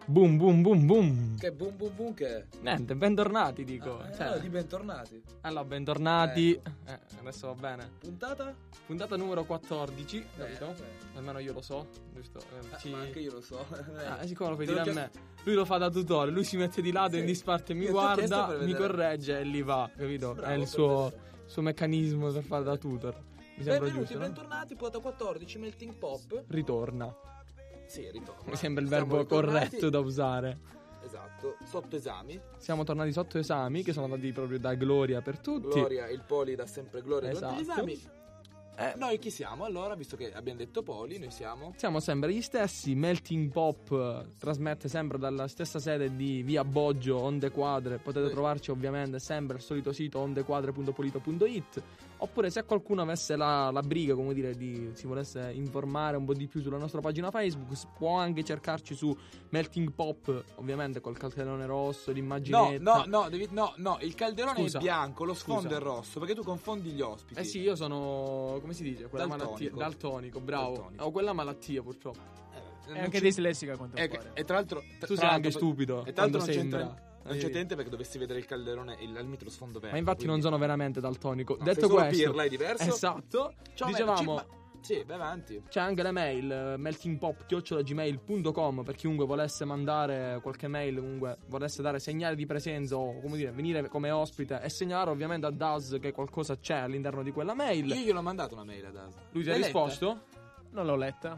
Boom boom boom boom. Che boom boom boom che? Niente, bentornati dico. Di bentornati. Allora, bentornati. Adesso va bene. Puntata numero 14, capito? Almeno io lo so, giusto? Ma anche io lo so. Siccome lo fai dire a me. Lui lo fa da tutore, lui si mette di lato in disparte e mi guarda, mi corregge e lì va, capito? Bravo, è il suo meccanismo per fare da tutor. Mi sembra Benvenuti, giusto. bentornati, puntata 14, Melting Pop. Ritorna. Sì, ritorna. Mi sembra il verbo corretto da usare. Esatto, sotto esami. Siamo tornati sotto esami, che sono andati proprio da gloria per tutti. Gloria, il Poli dà sempre gloria durante gli Esatto. esami. Noi chi siamo? Allora, visto che abbiamo detto Poli, noi siamo sempre gli stessi. Melting Pop trasmette sempre dalla stessa sede di via Boggio, Onde Quadre. Potete trovarci ovviamente sempre al solito sito ondequadre.polito.it. Oppure se qualcuno avesse la briga, come dire, si volesse informare un po' di più sulla nostra pagina Facebook, può anche cercarci su Melting Pop, ovviamente col calderone rosso, l'immaginetta. No, il calderone Scusa. è bianco, lo sfondo Scusa. è rosso, perché tu confondi gli ospiti. Sì, io sono, come si dice, quella Daltonico. malattia, daltonico, bravo. Daltonico. Ho quella malattia purtroppo. È anche dislessica a quanto pare. E tra l'altro Tu sei anche stupido. E tra l'altro quando non sembra. c'è niente perché dovessi vedere il calderone e al mitro sfondo verde. Ma infatti quindi... non sono veramente daltonico. No, Detto sei solo questo, pirla, è diverso. Esatto. Dicevamo, sì, vai avanti. c'è anche la mail meltingpop@gmail.com per chiunque volesse mandare qualche mail, comunque volesse dare segnale di presenza o come dire venire come ospite e segnalare ovviamente a Daz che qualcosa c'è all'interno di quella mail. Io gliel'ho mandato una mail a Daz. Lui ti ha L'hai risposto? Non l'ho letta.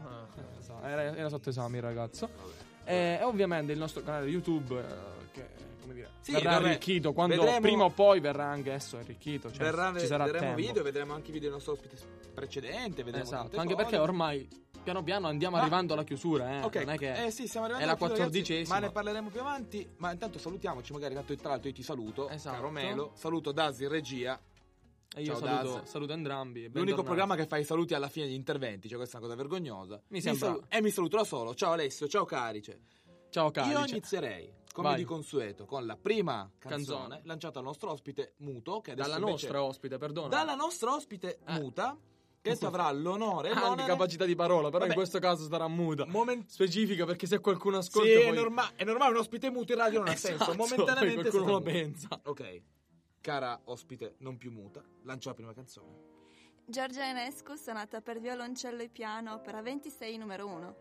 Era sotto esame il ragazzo. E ovviamente il nostro canale YouTube che come dire Sì, verrà dove arricchito quando vedremo- prima o poi verrà anche esso arricchito, cioè ci sarà vedremo tempo. video, vedremo anche i video del nostro ospite precedente, vedremo Esatto, tante anche cose. perché ormai piano piano andiamo arrivando alla chiusura, Ok, non è che sì, stiamo arrivando è la alla chiusura, 14esima. ragazzi, ma ne parleremo più avanti. Ma intanto salutiamoci, magari tanto tra l'altro io ti saluto, Esatto. caro Melo, saluto Daz in regia. E io Ciao, saluto entrambi. L'unico bentornati. programma che fa i saluti alla fine degli interventi, cioè questa è una cosa vergognosa. Mi sembra- mi saluto da solo. Ciao Alessio, ciao Carice. Ciao Carice. Io inizierei, come Vai. di consueto, con la prima canzone Canzone. lanciata al nostro ospite muto, che adesso Dalla invece- nostra ospite, perdona. dalla nostra ospite muta, che adesso avrà l'onore e anche l'onere- capacità di parola, però Vabbè. in questo caso sarà muta. Specifica perché se qualcuno ascolta Sì, poi... è normale un ospite muto in radio non ha senso. Esatto, Momentaneamente poi qualcuno sarà lo muto. pensa. Ok, cara ospite non più muta, lancia la prima canzone. Giorgia Enescu, sonata per violoncello e piano, opera 26 numero 1.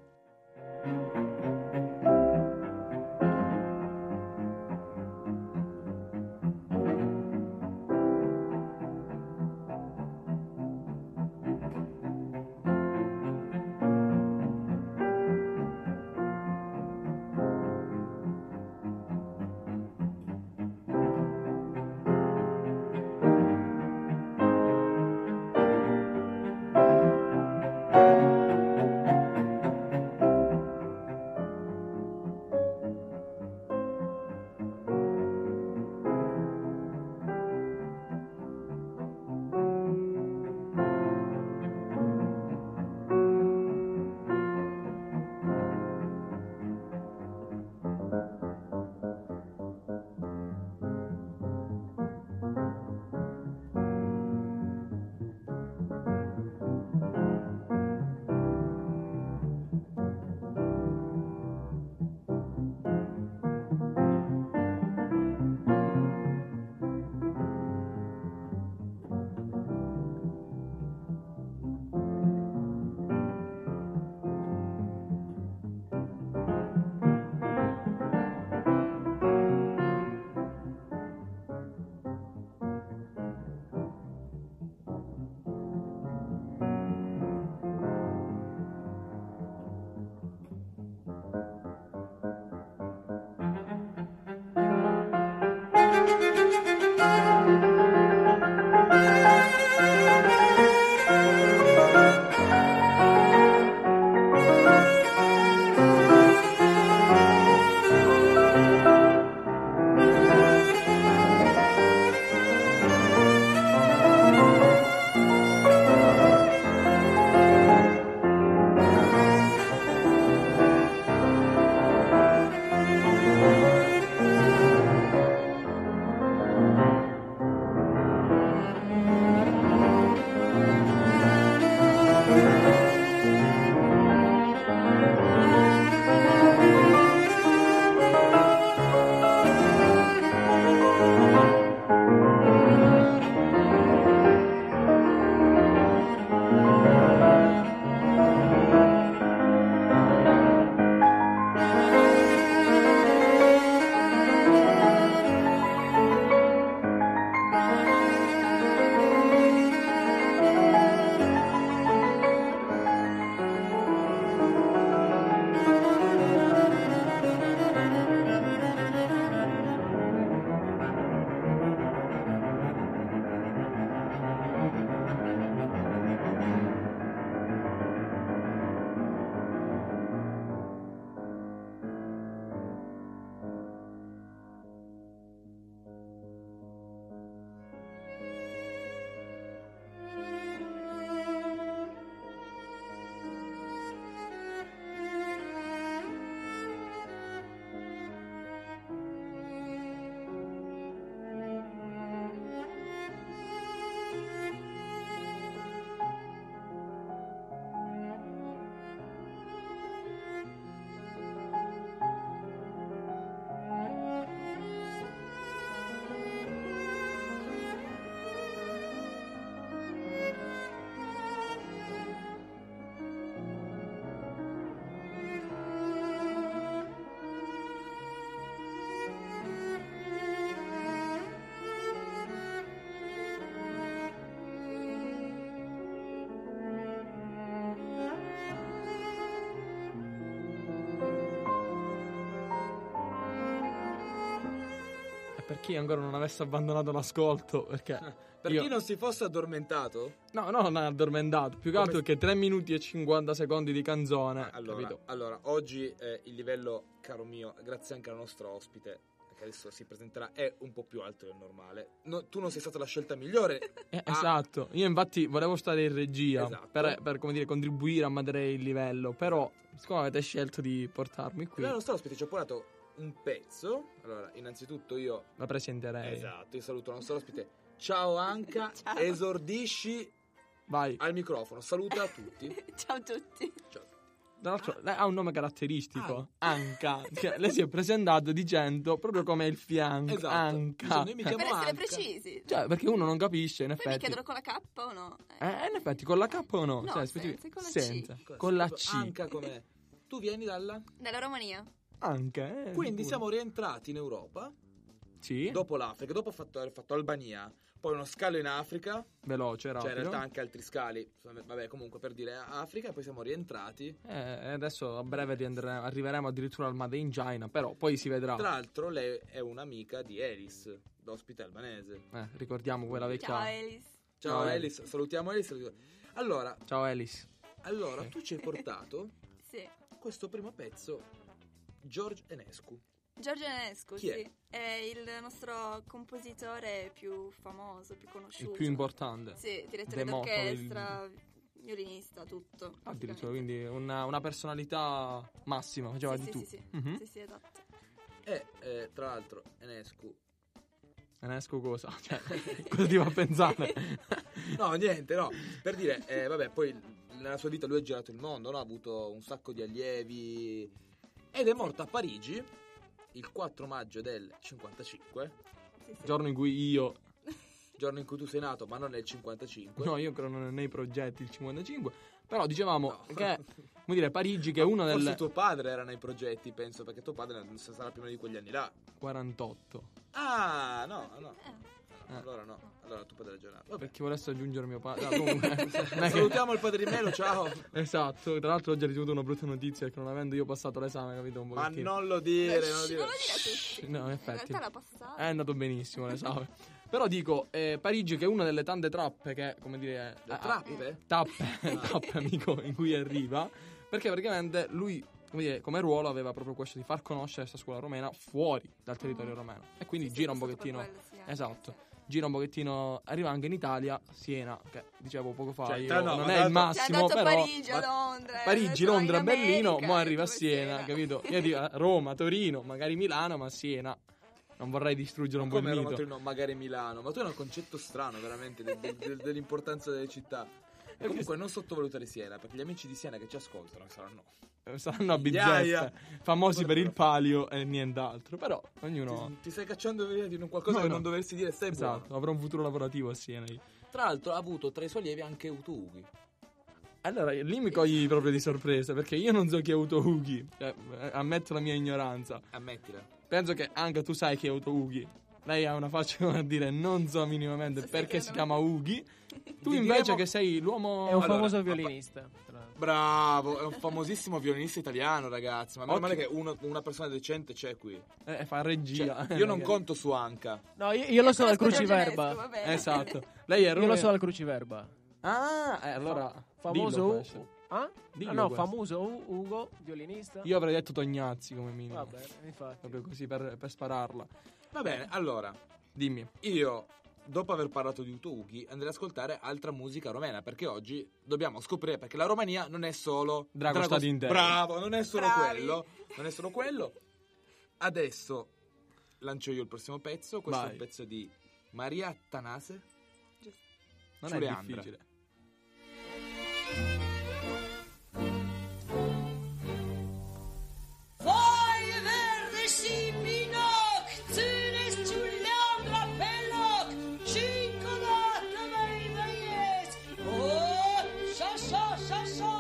per chi ancora non avesse abbandonato l'ascolto, perché Per chi non si fosse addormentato? No, non è addormentato, più che altro perché 3 minuti e 50 secondi di canzone, capito? Allora, oggi il livello, caro mio, grazie anche al nostro ospite, che adesso si presenterà, è un po' più alto del normale. Tu non sei stata la scelta migliore. Esatto, io infatti volevo stare in regia, Esatto. per come dire, contribuire a mantenere il livello, però siccome avete scelto di portarmi qui, Il nostro ospite ci ha portato un pezzo. Allora, innanzitutto io la presenterei. Esatto, io saluto il nostro ospite. Ciao Anca, Ciao. esordisci Vai. al microfono, saluta a tutti. Ciao a tutti. Ciao. Tra l'altro lei ha un nome caratteristico, Anca. Cioè, lei si è presentato dicendo proprio come il fianco, Esatto. Anca. Dicendo, io mi Per chiamo essere Anca. precisi. Cioè, perché uno non capisce, in Poi mi effetti. chiedono con la K o no? In effetti, con la K o no? No, Cioè, senza, con la C. senza. Con la C. Anca com'è? Tu vieni dalla? Dalla Romania. Anca, Quindi pure. siamo rientrati in Europa Sì, dopo l'Africa, dopo aver fatto Albania, poi uno scalo in Africa, veloce, cioè in rapido. realtà anche altri scali, vabbè, comunque per dire Africa, e poi siamo rientrati. E adesso a breve arriveremo addirittura al Made in China, però poi si vedrà. Tra l'altro lei è un'amica di Elis, d'ospite albanese. Ricordiamo quella vecchia. Ciao Elis. Ciao Ciao, Elis, salutiamo Elis. Allora, Ciao Elis. allora tu ci hai portato Sì. questo primo pezzo, George Enescu. Giorgio Enescu, Chi è? sì. È il nostro compositore più famoso, più conosciuto. Il più importante. Sì, direttore Demoto, d'orchestra, violinista, tutto. Addirittura, quindi una personalità massima, faceva Sì, di sì, tutto. sì, sì. Mhm. Sì, sì, esatto. E tra l'altro Enescu. Enescu cosa? Cioè, cosa ti fa pensare? No, niente, no. Per dire, vabbè, poi nella sua vita lui ha girato il mondo, no? Ha avuto un sacco di allievi ed è morto a Parigi il 4 maggio del 55, Sì, sì. Giorno in cui io. giorno in cui tu sei nato, ma non nel 55. No, io ancora non ho nei progetti il 55. Però dicevamo No. che, come dire, Parigi che è uno Forse del tuo padre era nei progetti, penso, perché tuo padre sarà più o meno di quegli anni là. 48. Ah, no. Eh. Allora no, allora tuo padre è già nato. Vabbè. Perché volesse aggiungere mio padre. No, comunque, non è che- Salutiamo il padre di Melo, ciao. Esatto, tra l'altro oggi ho ricevuto una brutta notizia che non avendo io passato l'esame, capito? Un Ma pochettino. non lo dire, non lo Non dire. lo dire a tutti. No, in In effetti realtà l'ha passato. è andato benissimo l'esame. Però dico, Parigi che è una delle tante trappe che, come dire... Le trappe? Tappe, amico, in cui arriva. Perché praticamente lui, come dire, come ruolo aveva proprio questo di far conoscere questa scuola romena fuori dal territorio romeno. E quindi Sì, sì, gira un passato per pochettino... quello, sì, anche, Esatto. sì. Gira un pochettino, arriva anche in Italia, Siena, che dicevo poco fa, Cioè, io, no, non ma è il tanto- Cioè, è massimo, andato a però... Parigi, a Londra. Parigi, adesso Londra, in Berlino, America, mo arriva a poi Siena, capito? Io dico Roma, Torino, magari Milano, ma Siena. Non vorrei distruggere un po' il Come Roma, mito. Torino, magari Milano. Ma tu hai un concetto strano veramente dell'importanza delle città. E comunque non sottovalutare Siena, perché gli amici di Siena che ci ascoltano Saranno a bizzeffe, Iaia. famosi per il palio e nient'altro. Però ognuno... ti stai cacciando via di un qualcosa No, che no. non dovresti dire, stai buono. Esatto, avrò un futuro lavorativo a Siena io. Tra l'altro ha avuto tra i suoi allievi anche Uto Ughi. Allora, lì mi cogli proprio di sorpresa, perché io non so chi è Uto Ughi. Ammetto la mia ignoranza. Ammettila. Penso che anche tu sai chi è Uto Ughi. Lei ha una faccia come a dire non so minimamente Sì, perché si secondo chiama Ughi. Tu Vi invece diremo- che sei l'uomo... È un Allora, famoso violinista. tra l'altro. Bravo, è un famosissimo violinista italiano, ragazzi. Ma meno Occhio. male che una persona decente c'è qui. fa regia. Cioè, io non conto su Anca. No, io lo so dal Conosco Giorgio cruciverba. Enescu, va bene. Esatto. Lei è Io lo so dal cruciverba. Ah, allora... Famoso dillo questo. Ah? Dillo no, questo. famoso Ugo, violinista. Io avrei detto Tognazzi come minimo. Vabbè, infatti. Proprio così per spararla. Va bene, allora, Dimmi. io, dopo aver parlato di Uto Ughi, andrei ad ascoltare altra musica romena, perché oggi dobbiamo scoprire, perché la Romania non è solo... Dragostad intero. Bravo, non è solo Bravi. quello. Non è solo quello. Adesso lancio io il prossimo pezzo. Questo è Vai. un pezzo di Maria Tanase. Non Su è Leandra. difficile. Voi verde sipinoc, ține-ți Leandra peloc, și încă o dată mai băieți. Oh, șa.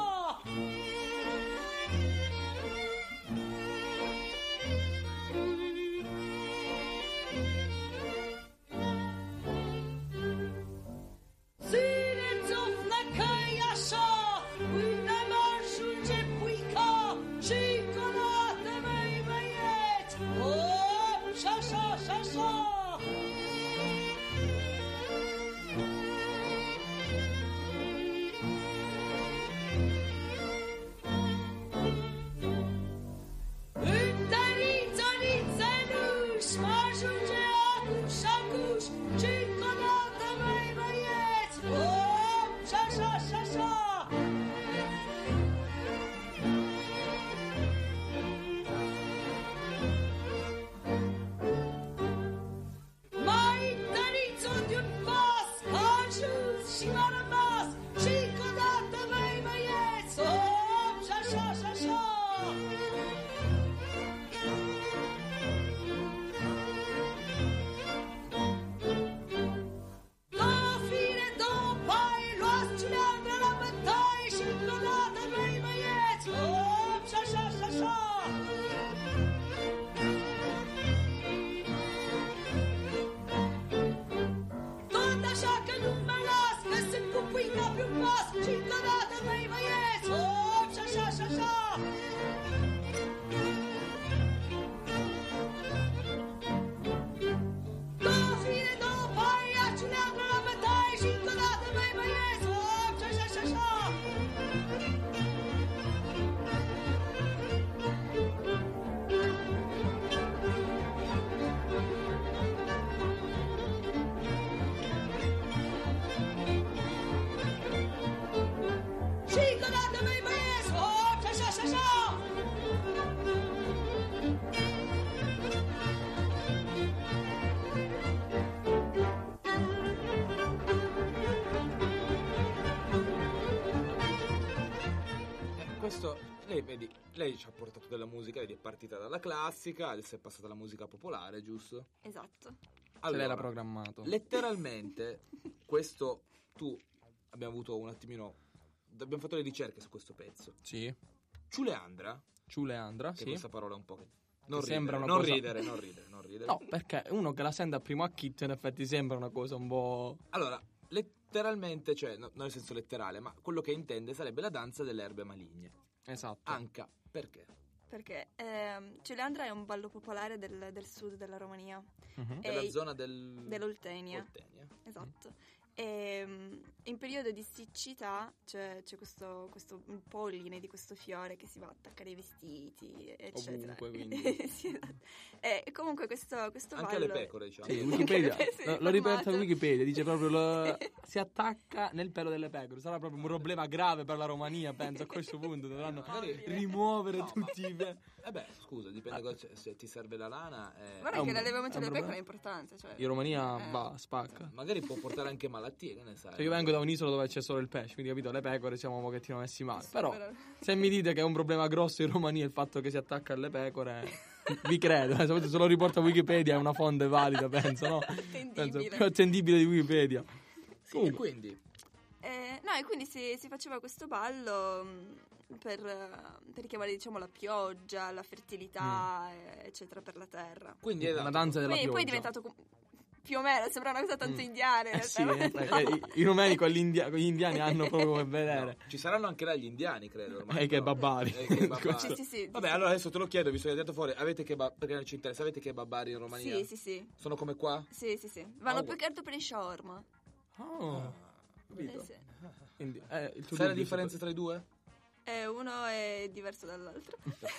Țineți ofnă că-i așa, până m-ajunge puica, și încă o dată mai băieți. Oh, șa. ajunge acuș, acuș, și încă o dată, măi băieți, op, și așa, și așa. Mai tăriți-o de-un pas, a ajuns și m-a rămas, și încă o dată, măi băieți, op, și așa, și așa. Două fire, două paie, luați ciuleandră la bătaie și încă o dată, măi băieți, op, și așa, și așa. Tot așa că nu mă las, că sunt cu puica pe un pas și încă o dată, măi băieți, op, și așa, și așa. Două fire, două paie, ia ciuleandră la bătaie și încă o dată, măi băieți, op, și așa, și așa. Și încă o dată, măi băieți, op, și așa, și așa. Questo, lei vedi, lei ci ha portato della musica, vedi, è partita dalla classica, adesso è passata alla musica popolare, giusto? Esatto. Se l'era programmato. letteralmente, questo abbiamo avuto un attimino, abbiamo fatto le ricerche su questo pezzo. Sì. Ciuleandra, Ciuleandra, che sì. questa parola è un po' che... Non Che sembra ridere, una non cosa- ridere, non ridere, non ridere. No, perché uno che la sente a primo acchito in effetti sembra una cosa un po'... Allora, letteralmente, cioè, non nel senso letterale, ma quello che intende sarebbe la danza delle erbe maligne. Esatto. Anca, perché? Perché Ciuleandra è un ballo popolare del sud della Romania. Mhm. E Della zona dell'Oltenia. Oltenia. Esatto. E in periodo di siccità c'è questo polline di questo fiore che si va a attaccare ai vestiti, eccetera. Ovunque, quindi. Sì, esatto. E comunque questo Anche ballo... alle pecore, diciamo. Sì, Wikipedia, Sì, l'ho riportato informato. Wikipedia, dice proprio si attacca nel pelo delle pecore. Sarà proprio un problema grave per la Romania, penso a questo punto dovranno Magari- rimuovere No, tutti i beh, scusa, dipende se ti serve la lana. Guarda È un- che l'allevamento è un delle pecore problema. è importante. Cioè, in Romania Eh. va, spacca. Magari può portare anche malattie, che ne sai. Cioè, io vengo da un'isola dove c'è solo il pesce, quindi capito, le pecore siamo un pochettino messi male. sì, Però se mi dite che è un problema grosso in Romania il fatto che si attacca alle pecore, vi credo. Soprattutto se lo riporta Wikipedia è una fonte valida, penso, no? Penso attendibile. più attendibile di Wikipedia. Sì, e quindi No, e quindi si faceva questo ballo per richiamare, diciamo, la pioggia, la fertilità, eccetera, per la terra. quindi è Una danza della Poi è pioggia. diventato più o meno, sembra una cosa tanto indiana. in Sì, realtà. i rumeni con gli indiani hanno proprio come vedere. Ci saranno anche là gli indiani, credo. Ormai, che però. babari. Che babari. Sì. Vabbè, allora adesso te lo chiedo, visto che hai detto fuori, avete perché non ci interessa, avete kebabari in Romania? Sì. Sono come qua? Sì. Vanno Ah, più che altro per il shawarma. Oh, capito? Sì. Quindi, il tuo Sai la dubbio differenza tra i due? Uno è diverso dall'altro.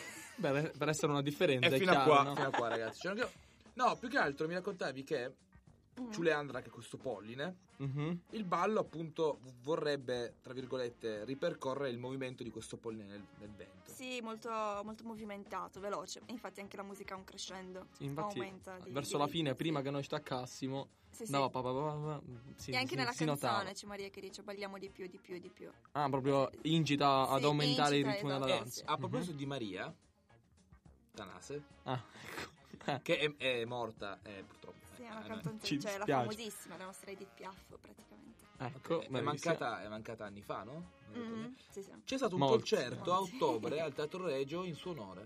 per essere una differenza E è fino a chiaro, qua, no? fino a qua, ragazzi. Cioè, no, più che altro mi raccontavi che Ciuleandra, che è questo polline, Mhm. il ballo appunto vorrebbe, tra virgolette, ripercorrere il movimento di questo polline nel vento. Sì, molto, molto movimentato, veloce. E infatti anche la musica ha un crescendo. Infatti, aumenta verso la fine, prima che noi staccassimo, Sì. andava sì, E anche si- nella si canzone notava. c'è Maria che dice balliamo di più. Ah, proprio incita ad Sì, aumentare il incita, ritmo della esatto. danza. A proposito di Maria Tanase, Ah, ecco. che è morta purtroppo. Sì, è una no, cantante, ci cioè la dispiace. famosissima, la nostra Edith Piaf praticamente. Ecco, è bravissima. mancata anni fa, no? Sì. C'è stato un Molti. concerto a ottobre al Teatro Regio in suo onore.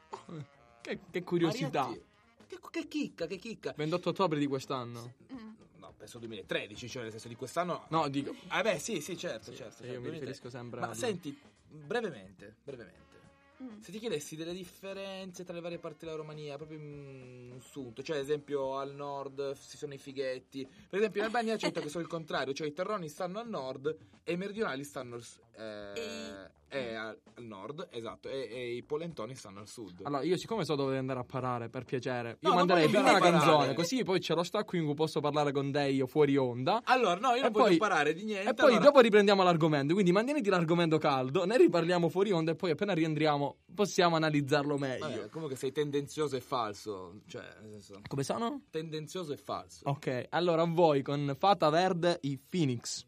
Che curiosità. Mariotti, che chicca. 28 ottobre di quest'anno. No, penso 2013, cioè nel senso di quest'anno. No, dico. Ah beh, sì, certo. Io mi 2013. riferisco sempre Ma a... senti, brevemente. Se ti chiedessi delle differenze tra le varie parti della Romania, proprio in un sunto, cioè ad esempio al nord ci sono i fighetti, per esempio in Albania c'è detto che sono il contrario, cioè i terroni stanno al nord e i meridionali stanno è al nord, esatto, e i polentoni stanno al sud. Allora, io siccome so dove andare a parare, per piacere, No, io non manderei voglio prima la andare a parare. canzone, così poi ce lo stacco in cui posso parlare con te io fuori onda. Allora, no, io non voglio imparare di niente. E poi allora- dopo riprendiamo l'argomento, quindi mantieniti l'argomento caldo, ne riparliamo fuori onda e poi appena rientriamo possiamo analizzarlo meglio. Vabbè, comunque sei tendenzioso e falso. Cioè, nel senso, Come sono? tendenzioso e falso. Ok, allora a voi con Fata Verde i Phoenix.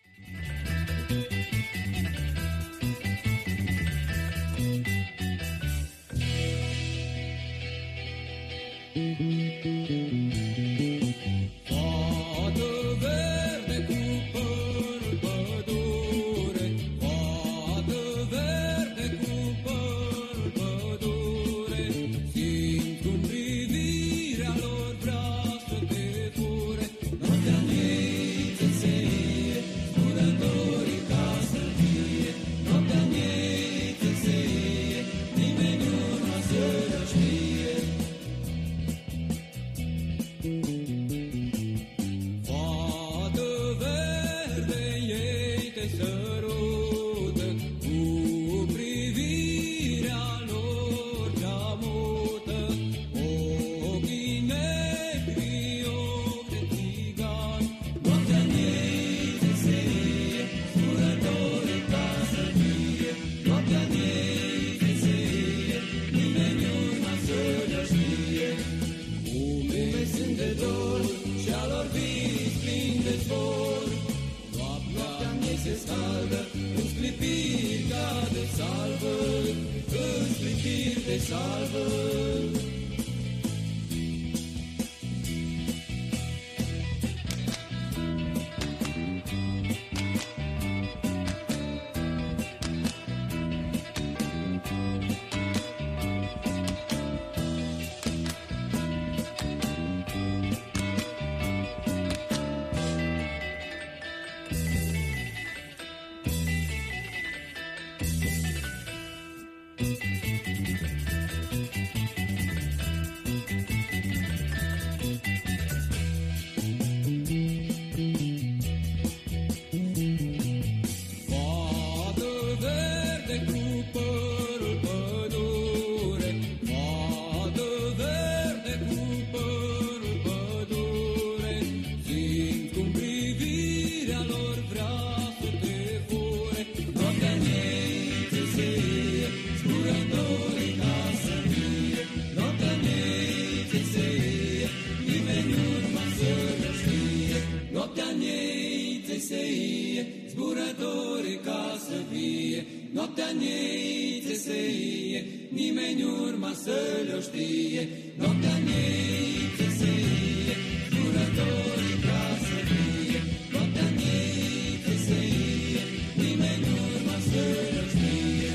Fată verde cu părul pădure, fată verde cu părul pădure, simt cum privirea lor vrea să te fure, noaptea ei ți se ie, zburătorii ca să fie, noaptea ei ți se ie, nimeni nu o să le știe. Fată verde, ei te sărută cu privirea lor cea mută. Ochii negri, ochi de țigan, noaptea-n ei te seie, zburătoare ca să fie. Noaptea-n ei te seie, nimeni nu să le știe. Umele sunt de dor și a lor vis plin de zbor. Noaptea-n ei se scaldă, în sclipiri ca de salvă, în sclipiri de salvă. Fată verde cu părul pădure, fată verde cu părul pădure, simt cum privirea lor vrea să te fure, noaptea-n ei ți se ie, zburătorii ca să fie, noaptea-n ei ți se ie, nimeni nu să le știe, noaptea-n ei ți se ie, zburătorii ca să fie, noaptea-n ei ți se ie, nimeni urma să le știe, noaptea-n ei ți se ie, zburătorii ca să fie, noaptea-n ei ți se ie, nimeni urma să le știe.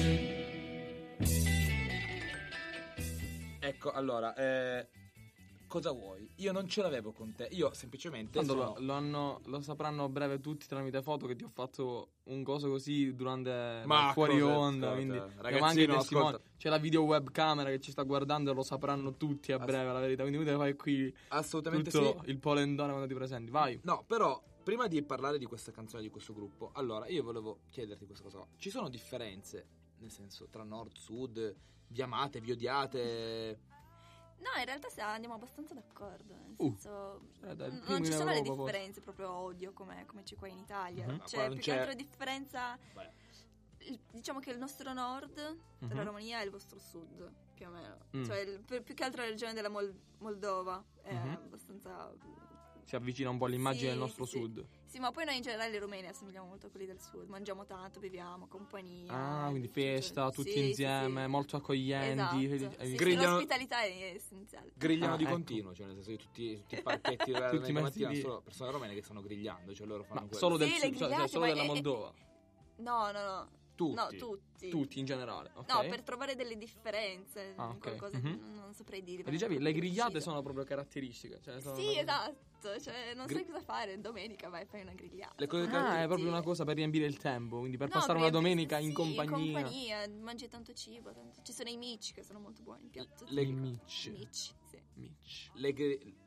Ecco, allora, cosa vuoi? Io non ce l'avevo con te, io semplicemente Tanto sono... lo sapranno a breve tutti tramite foto che ti ho fatto un coso così durante Ma fuori cosa- onda, ascolta, quindi ragazzino, abbiamo anche i testimoni. ascolta. C'è la video webcamera che ci sta guardando e lo sapranno tutti a breve la verità, quindi tu devi fare qui Assolutamente tutto sì. il polendone quando ti presenti, vai. No, però, prima di parlare di questa canzone, di questo gruppo, allora, io volevo chiederti questa cosa qua. Ci sono differenze, nel senso, tra nord, sud, vi amate, vi odiate? No, in realtà andiamo abbastanza d'accordo. Nel senso, dai, il primo non ci in sono le Europa, forse. differenze proprio odio come c'è qua in Italia. Mhm. Ma Cioè, qua non più che c'è- altro differenza. Diciamo che il nostro nord della Mhm. Romania è il vostro sud, più o meno. Mm. Cioè, più che altro la regione della Moldova è Mhm. abbastanza. Si avvicina un po' all'immagine Sì, del nostro sì, sì. sud. Sì, ma poi noi in generale i rumeni assomigliamo molto a quelli del sud. Mangiamo tanto, beviamo, compagnia. Ah, quindi cioè, festa, tutti sì, sì, insieme, sì. molto accoglienti. Esatto. Sì, Grigliano- l'ospitalità è essenziale. Grigliano Ah, di ecco. continuo, cioè nel senso che tutti i parchetti della Tutti i domenica mezzi mattina di- solo persone romene che stanno grigliando, cioè loro fanno Ma quello. solo del Sì, le sud, cioè grigliate, solo ma della è- Moldova. No. Tutti. No, tutti. Tutti in generale, ok? No, per trovare delle differenze, Ah, ok. qualcosa Mhm. non saprei dire. E dicevi, le grigliate Preciso. sono proprio caratteristiche. Cioè sono Sì, proprio- esatto, cioè non Gri- sai cosa fare, domenica vai e fai una grigliata. Le cose Ah, è proprio una cosa per riempire il tempo, quindi per No, passare una per- domenica sì, in compagnia. in compagnia, mangi tanto cibo, ci sono i mici che sono molto buoni, il piatto Le- tipico. Mici. Mici, sì. Mici. le, gri-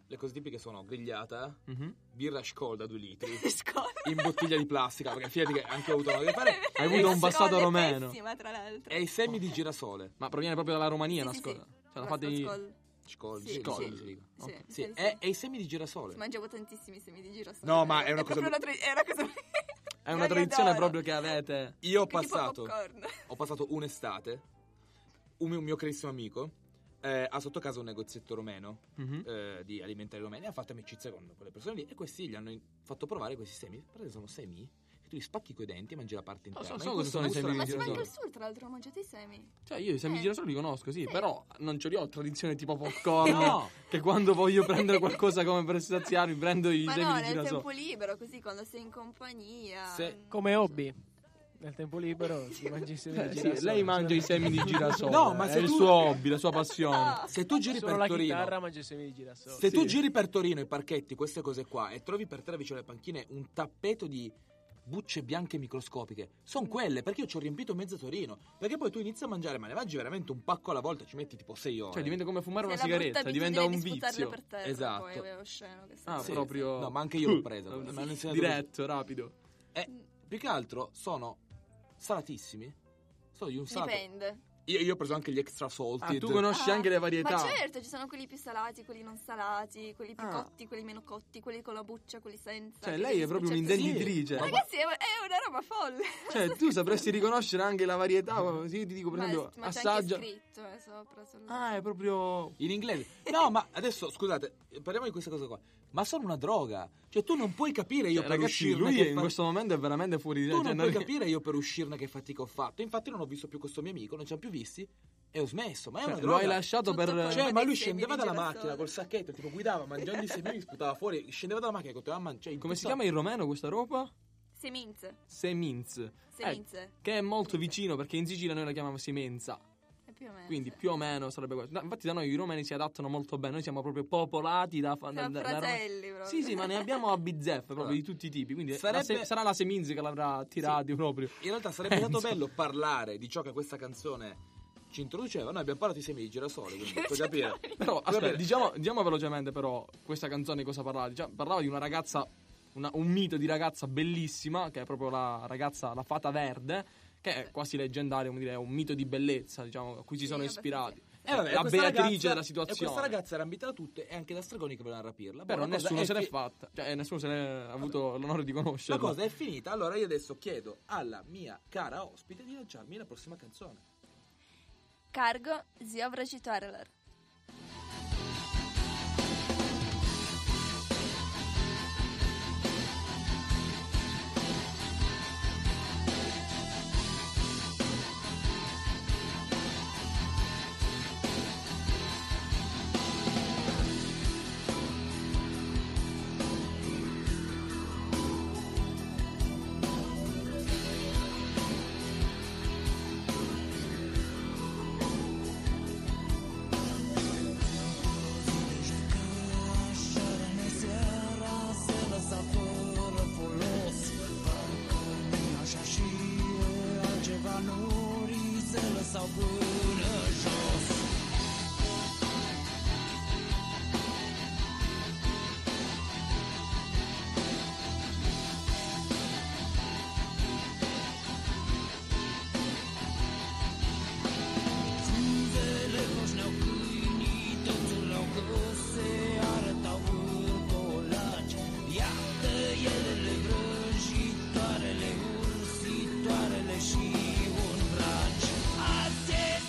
le cose tipiche sono grigliata, Mhm. birra Skol da 2 litri, Scuola. in bottiglia di plastica, perché fidati che anche io ho avuto modo di fare, Hai avuto un passato romeno. Pessima, tra l'altro. e i semi di girasole. Ma proviene proprio dalla Romania la Sì, scola. sì. Cioè, l'ha fatti... Skol. Skol, Sì, Skol, sì. si dica. Sì, Ok. sì, Sì, sì. e i semi di girasole. Mangiavo tantissimi semi di girasole. No, ma è una cosa- proprio è una cosa... È una Io li tradizione adoro. proprio che avete. Io ho Tipo passato, popcorn. ho passato un'estate, un mio carissimo amico ha sotto casa un negozietto romeno Mhm. di alimentari romeni, ha fatto amicizia con quelle persone lì e questi gli hanno fatto provare questi semi. Perché sono semi che tu li spacchi coi denti e mangi la parte so interna. cosa In questo sono i gusto semi la di Ma mezza- anche girasole. al sud, tra l'altro, ho mangiato i semi. Cioè, io i semi di girasole li conosco, sì, Sì. però non ce li ho tradizione tipo popcorn. No. Che quando voglio prendere qualcosa come per saziarmi, prendo i Ma semi no, di nel girasole. tempo libero, così quando sei in compagnia. Come hobby. Nel tempo libero si mangia i semi di Sì, girasole. lei mangia i semi di girasole. No, ma è se il tu- suo hobby, la sua passione. No. Se tu giri Solo per la Torino, chitarra mangia i semi di girasole. se tu Sì. giri per Torino i parchetti, queste cose qua, e trovi per terra vicino alle panchine un tappeto di bucce bianche microscopiche, sono quelle, perché io ci ho riempito mezzo Torino. Perché poi tu inizi a mangiare, ma ne mangi veramente un pacco alla volta, ci metti tipo 6 ore. Cioè, diventa come fumare una Sei la brutta sigaretta, diventa un abitudine di sputarle vizio. per terra, Esatto. poi è osceno che Ah, sia. Sì. proprio. No, ma anche io l'ho presa. Me l'hanno insegnato Diretto, rapido. Più che altro sono salatissimi. Sono di un salato. Dipende. Io ho preso anche gli extra Ah, salted. tu conosci anche le varietà. Ma certo, ci sono quelli più salati, quelli non salati, quelli più Ah. cotti, quelli meno cotti, quelli con la buccia, quelli senza. Cioè, che lei devi è proprio spacciare così. un'intenditrice. Ragazzi, è una roba folle. Cioè, tu sapresti riconoscere anche la varietà. Se io ti dico, per Ma, esempio, ma c'è assaggia. anche scritto sopra. Ah, è proprio. In inglese. No, ma adesso, scusate, parliamo di questa cosa qua. Ma sono una droga. Cioè, tu non puoi capire io Cioè, per ragazzi, uscirne lui che in questo momento è veramente fuori di Tu cioè, non non- puoi capire io per uscirne che fatica ho fatto. Infatti non ho visto più questo mio amico, non ci hanno più visti e ho smesso. Ma è Cioè, una lo droga. hai lasciato Tutto per. colpa Cioè, ma dei lui semi scendeva di dalla girasole. macchina col sacchetto, tipo guidava mangiando i semi, sputava fuori, scendeva dalla macchina e continuava a mangiare. Come si chiama in romeno questa roba? Seminze. Seminz. Seminze. Che è molto vicino perché in Sicilia noi la chiamiamo semenza. Più o meno. Quindi più o meno sarebbe questo. No, infatti da noi i romeni si adattano molto bene. Noi siamo proprio popolati da Siamo fratelli proprio. Sì, sì, ma ne abbiamo a bizzeffe proprio Allora, di tutti i tipi. Quindi sarebbe- sarà la Seminz che l'avrà tirati proprio. In realtà sarebbe Penso. stato bello parlare di ciò che questa canzone ci introduceva. Noi abbiamo parlato di semi di girasole, quindi puoi capire. Però Puoi aspetta, capire. diciamo velocemente però questa canzone di cosa parlava. Parlava di una ragazza, un mito di ragazza bellissima, che è proprio la ragazza, la fata verde, che è quasi leggendario, come dire, è un mito di bellezza, diciamo, a cui si Sì, sono abbastanza. ispirati. Vabbè, la questa beatrice ragazza- della E situazione. questa ragazza era ambita da tutte e anche da stregoni che volevano rapirla. Però Boh, la cosa nessuno è se l'è fi- fatta, cioè nessuno se l'è avuto l'onore di La conoscerla. cosa è finita, allora io adesso chiedo alla mia cara ospite di lanciarmi la prossima canzone. Cargo, zio vrăjitoarelor. Și un braț. Azi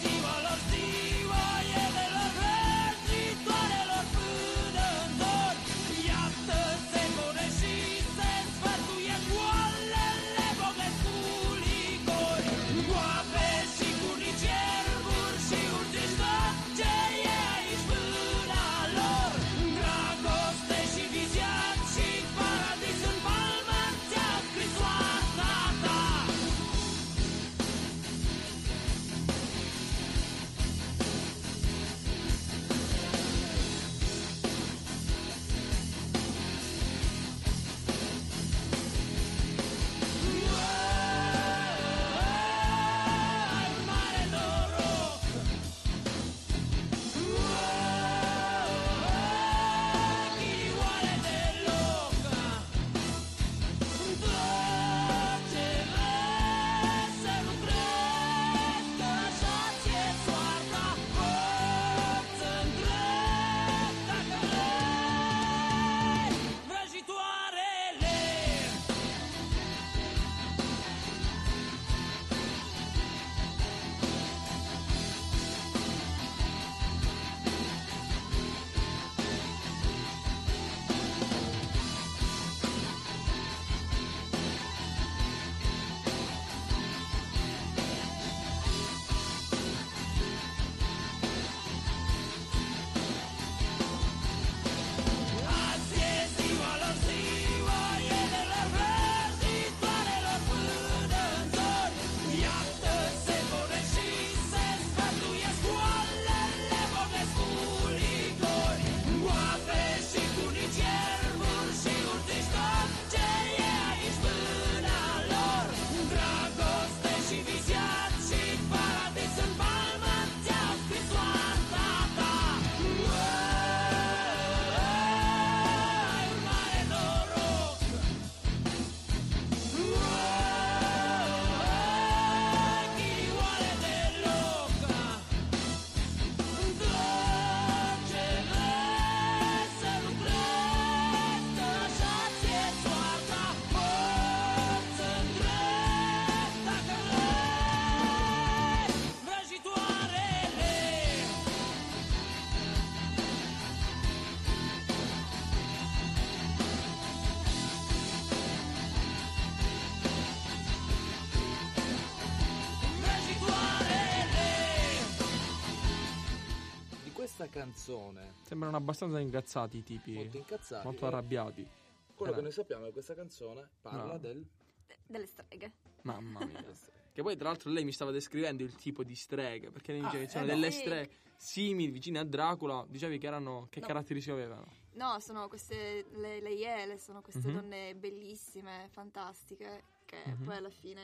questa canzone, Sembrano abbastanza incazzati i tipi. molto incazzati, Molto arrabbiati. quello che noi sappiamo è che questa canzone parla No. Delle streghe. Mamma mia. Che poi tra l'altro lei mi stava descrivendo il tipo di streghe, perché lei dice che sono no. delle Sì. streghe simili, vicine a Dracula. Dicevi che erano, che No. caratteristiche avevano? No, sono queste, le iele, sono queste Mhm. donne bellissime, fantastiche, che Mhm. poi alla fine...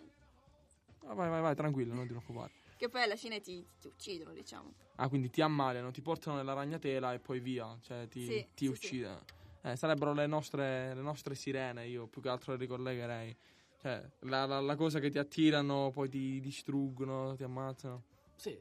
Ah, vai, tranquillo, non ti preoccupare. Che poi alla fine ti uccidono, diciamo. Ah, quindi ti ammaliano, ti portano nella ragnatela e poi via, cioè ti Sì, sì, uccidono. Sarebbero le nostre sirene, io più che altro le ricollegherei. Cioè, la cosa che ti attirano, poi ti distruggono, ti ammazzano. Sì,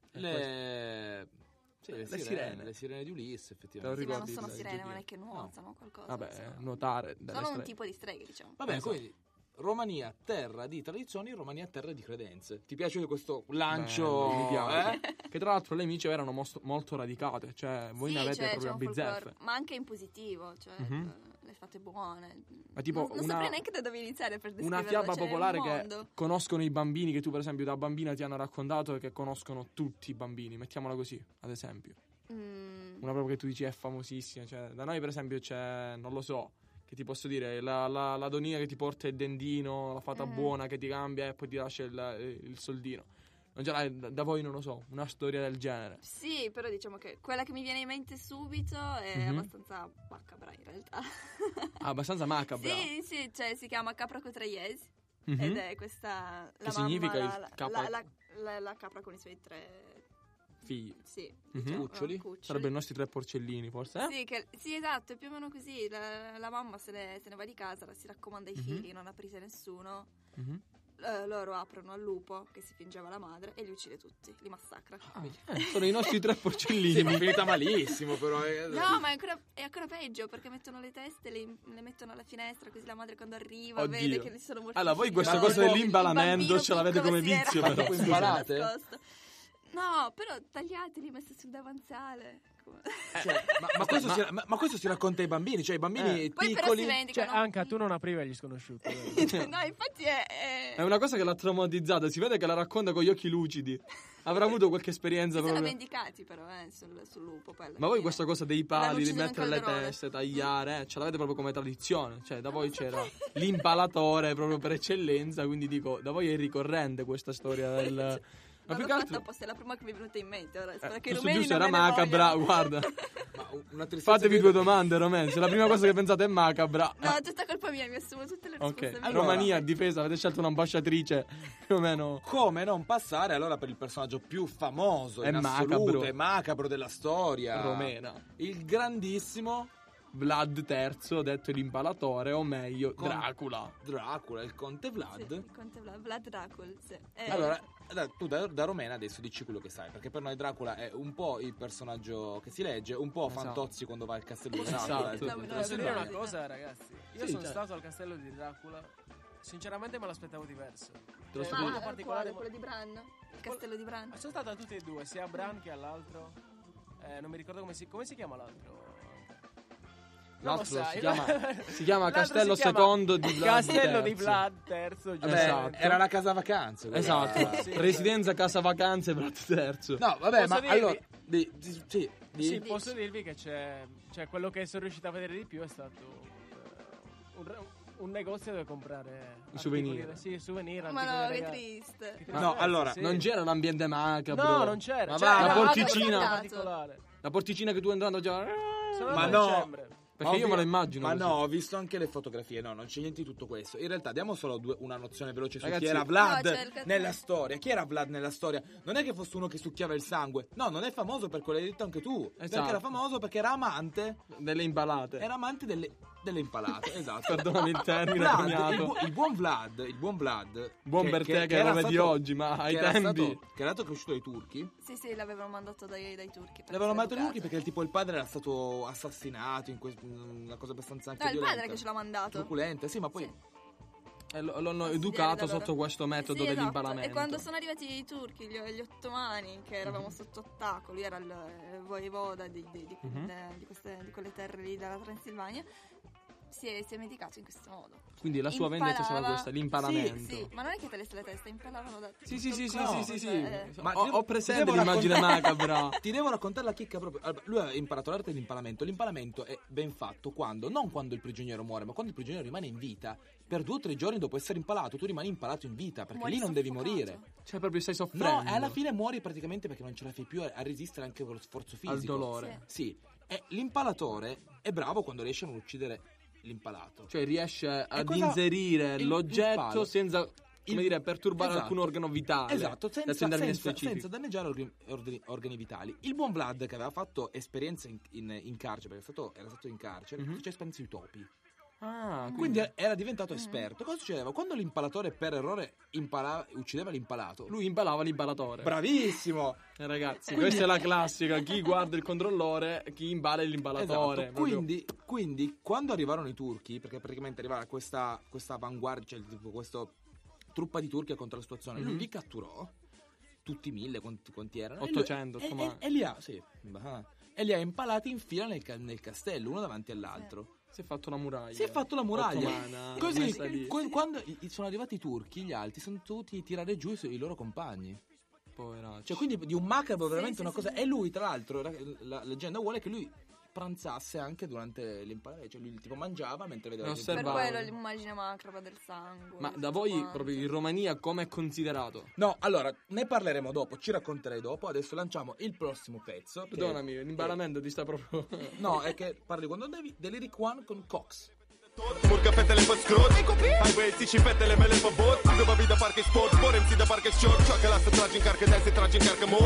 le sirene. le sirene di Ulisse, Te lo Sì, effettivamente. ma non ricordi sono il sirene, giochino? non è che nuotano qualcosa. Vabbè, insomma. nuotare delle Sono un streghe. tipo di streghe, diciamo. Vabbè, Esatto. quindi Romania, terra di tradizioni, Romania, terra di credenze. Ti piace questo lancio? Bello, mi piace. eh? Che tra l'altro le amiche erano molto radicate, cioè voi Sì, ne avete cioè, proprio c'è a un folklore, bizzeffe. ma anche in positivo, cioè Mhm. le fate buone. Ma tipo non saprei neanche da dove iniziare per descriverlo. una fiaba cioè, è un popolare che mondo. conoscono i bambini, che tu per esempio da bambina ti hanno raccontato e che conoscono tutti i bambini, mettiamola così, ad esempio. Una proprio che tu dici è famosissima, cioè da noi per esempio c'è, non lo so, che ti posso dire, la donnina che ti porta il dendino, la fata buona che ti cambia e poi ti lascia il soldino. Non ce l'hai, da voi non lo so, una storia del genere. Sì, però diciamo che quella che mi viene in mente subito è Mhm. abbastanza macabra in realtà. Ah, abbastanza macabra. Sì, cioè si chiama capra cotraiese Mhm. ed è questa Che significa il mamma, capra- la capra con i suoi 3 Figli. sì, Mhm. diciamo, Cuccioli? Sarebbero i nostri 3 porcellini, forse? Sì, esatto, è più o meno così. La mamma se ne va di casa, si raccomanda ai Mhm. figli, non aprite nessuno. Mhm. Loro aprono al lupo che si fingeva la madre e li uccide tutti, li massacra. Sono i nostri 3 porcellini. Sì, ma è finita malissimo, però. No, ma è ancora peggio perché mettono le teste, le mettono alla finestra così la madre quando arriva Oddio. vede che li sono morti. Allora, voi questa Ma cosa tipo- dell'imbalamento ce l'avete come vizio, Ma però. tipo imbalate? No, però tagliateli, messi sul davanzale. Come- Ma questo si racconta ai bambini, cioè i bambini Poi però piccoli. si Cioè, vendicano. anche tu non aprivi agli sconosciuti. No, infatti è È una cosa che l'ha traumatizzata, si vede che la racconta con gli occhi lucidi. Avrà avuto qualche esperienza si sono proprio. vendicati però sul lupo. Poi alla Ma voi fine. questa cosa dei L'hanno pali, di ucciso in un mettere le calderone. teste, tagliare, ce l'avete proprio come tradizione. Cioè, da voi c'era l'impalatore proprio per eccellenza, quindi dico, da voi è ricorrente questa storia del... Ma Ma più l'ho che fatta altro... apposta, è la prima che mi è venuta in mente. Ora, spero che i giusto, rumeni giusto, non era me ne macabra, vogliano. guarda. Ma una tristezza Fatevi che- 2 domande, Romen. Se la prima cosa che pensate è macabra... No, tutta colpa mia, mi assumo tutte le Ok, responsabilità. Allora- Romania a difesa, avete scelto un'ambasciatrice più o meno... Come non passare allora per il personaggio più famoso È in assoluto macabro. e macabro della storia, Romena. il grandissimo Vlad III, detto l'impalatore, o meglio, Con- Dracula. Dracula, il conte Sì, Vlad. il conte Vlad Dracul, sì. Allora, tu da romena adesso dici quello che sai, perché per noi Dracula è un po' il personaggio che si legge, un po' Esatto. Fantozzi quando va al castello di Esatto. Dracula. Sì, no, Posso dire una sì. cosa, ragazzi? Io Sì, sono certo. stato al castello di Dracula. Sinceramente me l'aspettavo diverso. lo Cioè, so molto dire. particolare. quello di Bran? Il castello di Bran? Sono stato a tutti e due, sia a Bran che all'altro. Non mi ricordo come si chiama l'altro. Non lo L'altro sai. si chiama L'altro Castello si chiama Secondo di Vlad Castello di III. Vlad III. Vabbè, Esatto. era la casa vacanze. quella. Esatto, Sì, residenza casa vacanze Vlad III. No, vabbè, Posso ma dirvi? allora Sì, di- posso dirvi che c'è quello che sono riuscito a vedere di più è stato un negozio dove comprare I souvenir. Sì, souvenir. Ma articoli no, che regali. triste. Che No, allora, sì. Non c'era l'ambiente macabro. No, non c'era. Ma C'era va, la altro porticina. particolare. La porticina che tu entrando già... Sono Ma andato a no. dicembre. Perché io me lo immagino Ma così. no, ho visto anche le fotografie. No, non c'è niente di tutto questo. In realtà diamo solo una nozione veloce su Ragazzi- chi era No, Vlad c'è il cazzo- nella storia. Chi era Vlad nella storia? Non è che fosse uno che succhiava il sangue. No, non è famoso per quello che hai detto anche tu. Esatto. Perché era famoso perché era amante. Delle impalate. Era amante delle impalate. Esatto. Perdonami il termine Vlad, coniato. il buon Vlad. Buon per te che era lo vedi stato- oggi, ma ai che era tempi... stato- che era stato cresciuto dai turchi. Sì, l'avevano mandato dai turchi. per L'avevano essere mandato i turchi educato. perché tipo il padre era stato assassinato in una cosa abbastanza anche No, il violenta. padre che ce l'ha mandato. Truculenta, sì, ma poi E l'hanno Sì, educato da loro. sotto questo metodo Sì, esatto. dell'impalamento. E quando sono arrivati i turchi, gli ottomani, che eravamo sotto attacco, lui era il voivoda di Mhm. quelle terre lì della Transilvania, si è medicato in questo modo. Quindi la sua vendetta è stata questa, l'impalamento. Sì, ma non è che tagliasse la testa, impalavano da Sì. Ma Ho presente devo l'immagine raccontare- macabra. Ti devo raccontare la chicca proprio. Allora, lui ha imparato l'arte dell'impalamento. L'impalamento è ben fatto non quando il prigioniero muore, ma quando il prigioniero rimane in vita. Per 2 o 3 giorni dopo essere impalato, tu rimani impalato in vita, perché Muori lì non devi soffocato. morire. Cioè proprio stai soffrendo. No, e alla fine muori praticamente perché non ce la fai più a resistere anche con lo sforzo fisico. al dolore. Sì. E l'impalatore è bravo quando riesce a non uccidere l'impalato. Cioè riesce ad cosa- inserire il l'oggetto palo- senza perturbare Esatto. alcun organo vitale. Esatto, Adesso in termini specifici. senza danneggiare organi vitali. Il buon Vlad, che aveva fatto esperienza in carcere, perché era stato in carcere, faceva esperienza sui topi. Ah, Quindi era diventato esperto. Cosa succedeva? Quando l'impalatore per errore uccideva l'impalato, lui impalava l'impalatore. bravissimo! Ragazzi, questa è la classica. Chi guarda il controllore, chi impala è l'impalatore. Esatto. Quindi quando arrivarono i turchi, perché praticamente arrivava questa avanguardia, cioè tipo questa truppa di turchi contro la situazione, lui li catturò tutti 1000, quanti erano? 800, insomma. E li ha impalati in fila nel castello, uno davanti all'altro. Si è fatto una muraglia. Si è fatto la muraglia. Ottomana, Così, messa lì. quando sono arrivati i turchi, gli altri sono dovuti tirare giù i loro compagni. Poveraccio. Cioè, quindi di un macabro veramente sì, una sì, cosa. sì. E lui, tra l'altro, la leggenda vuole che lui pranzasse anche durante l'impalamento. Cioè, lui tipo mangiava mentre vedeva Non la gente. Per osservava. quello l'immagine macabra del sangue. Ma da tutto voi, quanto. proprio in Romania, come è considerato? No, allora, ne parleremo dopo, ci racconterei dopo. Adesso lanciamo il prossimo pezzo. che- Perdonami, l'imbalamento ti sta proprio. No, è che parli quando devi dell'Eric One con Cox. Murcă fetele pe scrot Hai băieții și fetele mele pe bot Câteva vii de parcă sport Boremții de parcă șor Cioacă lasă tragi în carcă De-aia se tragi în carcă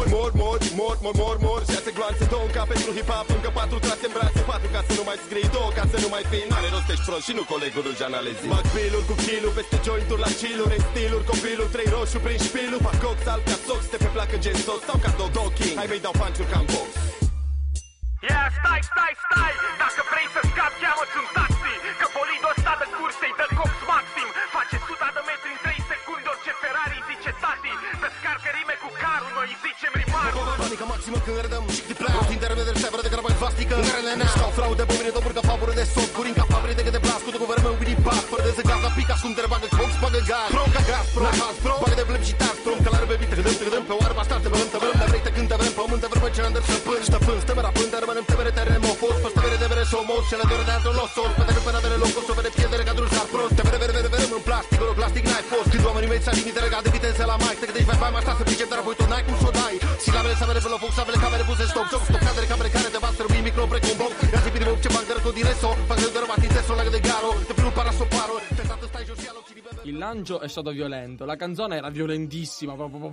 Mor 6 gloanțe, 2 în cap pentru hip-hop Încă 4 trase în brațe 4 ca să nu mai scrii 2 ca să nu mai fii N-are rost ești prost și nu colegul lui Jean zi Bag biluri cu kilul Peste jointuri la chilluri În stiluri copilul 3 roșu prin șpilul Fac cox alb ca sox Te pe placă gen sos Sau ca Dodo King Hai mei dau punch-uri ca în box Yeah, stai Dacă vrei să scapi, cheamă-ți un taxi Că bolidul ăsta de cursei dă cox maxim Face 100 de metri în 3 secunde Orice Ferrari zice tati Descarcă rime cu carul, noi îi zicem rimarul Panică maximă când redăm și de plan Tindere de severă de grabă svastică În care ne stau fraude pe mine Dobur ca favoră de soc Curin ca favorite că de blas Cu ducă vermeu Winnie Park Fără de zăgaz la pica Ascunde bagă cox, bagă gaz Pro ca gaz, pro Pro bagă de bleb și tax Prom că la râbe vite Tăgădăm pe oarba Star te vrem De vrei te când te vrem Pământ te vrem Ce ne-am să până Stăpân, stăm rapând Te rămânem te vere terremofos Păste vere de vere somos Ce le dore de altro losos Pe te repera de locos O vede pierdere ca drus ar prost Te vere în plastic Oro plastic n-ai fost Când oamenii mei ți-a limite Regat de viteză la mic Te gândești vai mai asta să pricep Dar apoi tot n-ai cum să o dai Silabele savere pe lofoc Savele camere puse stop Joc stop cadere camere care te va străbi Micro precum bloc Ia zi bine ce fac de răcot din reso Fac de răbat in testo Lagă de garo Te prima para soparo Te stato stai jos Ia loc ci libe Il lancio è stato violento, la canzone era violentissima.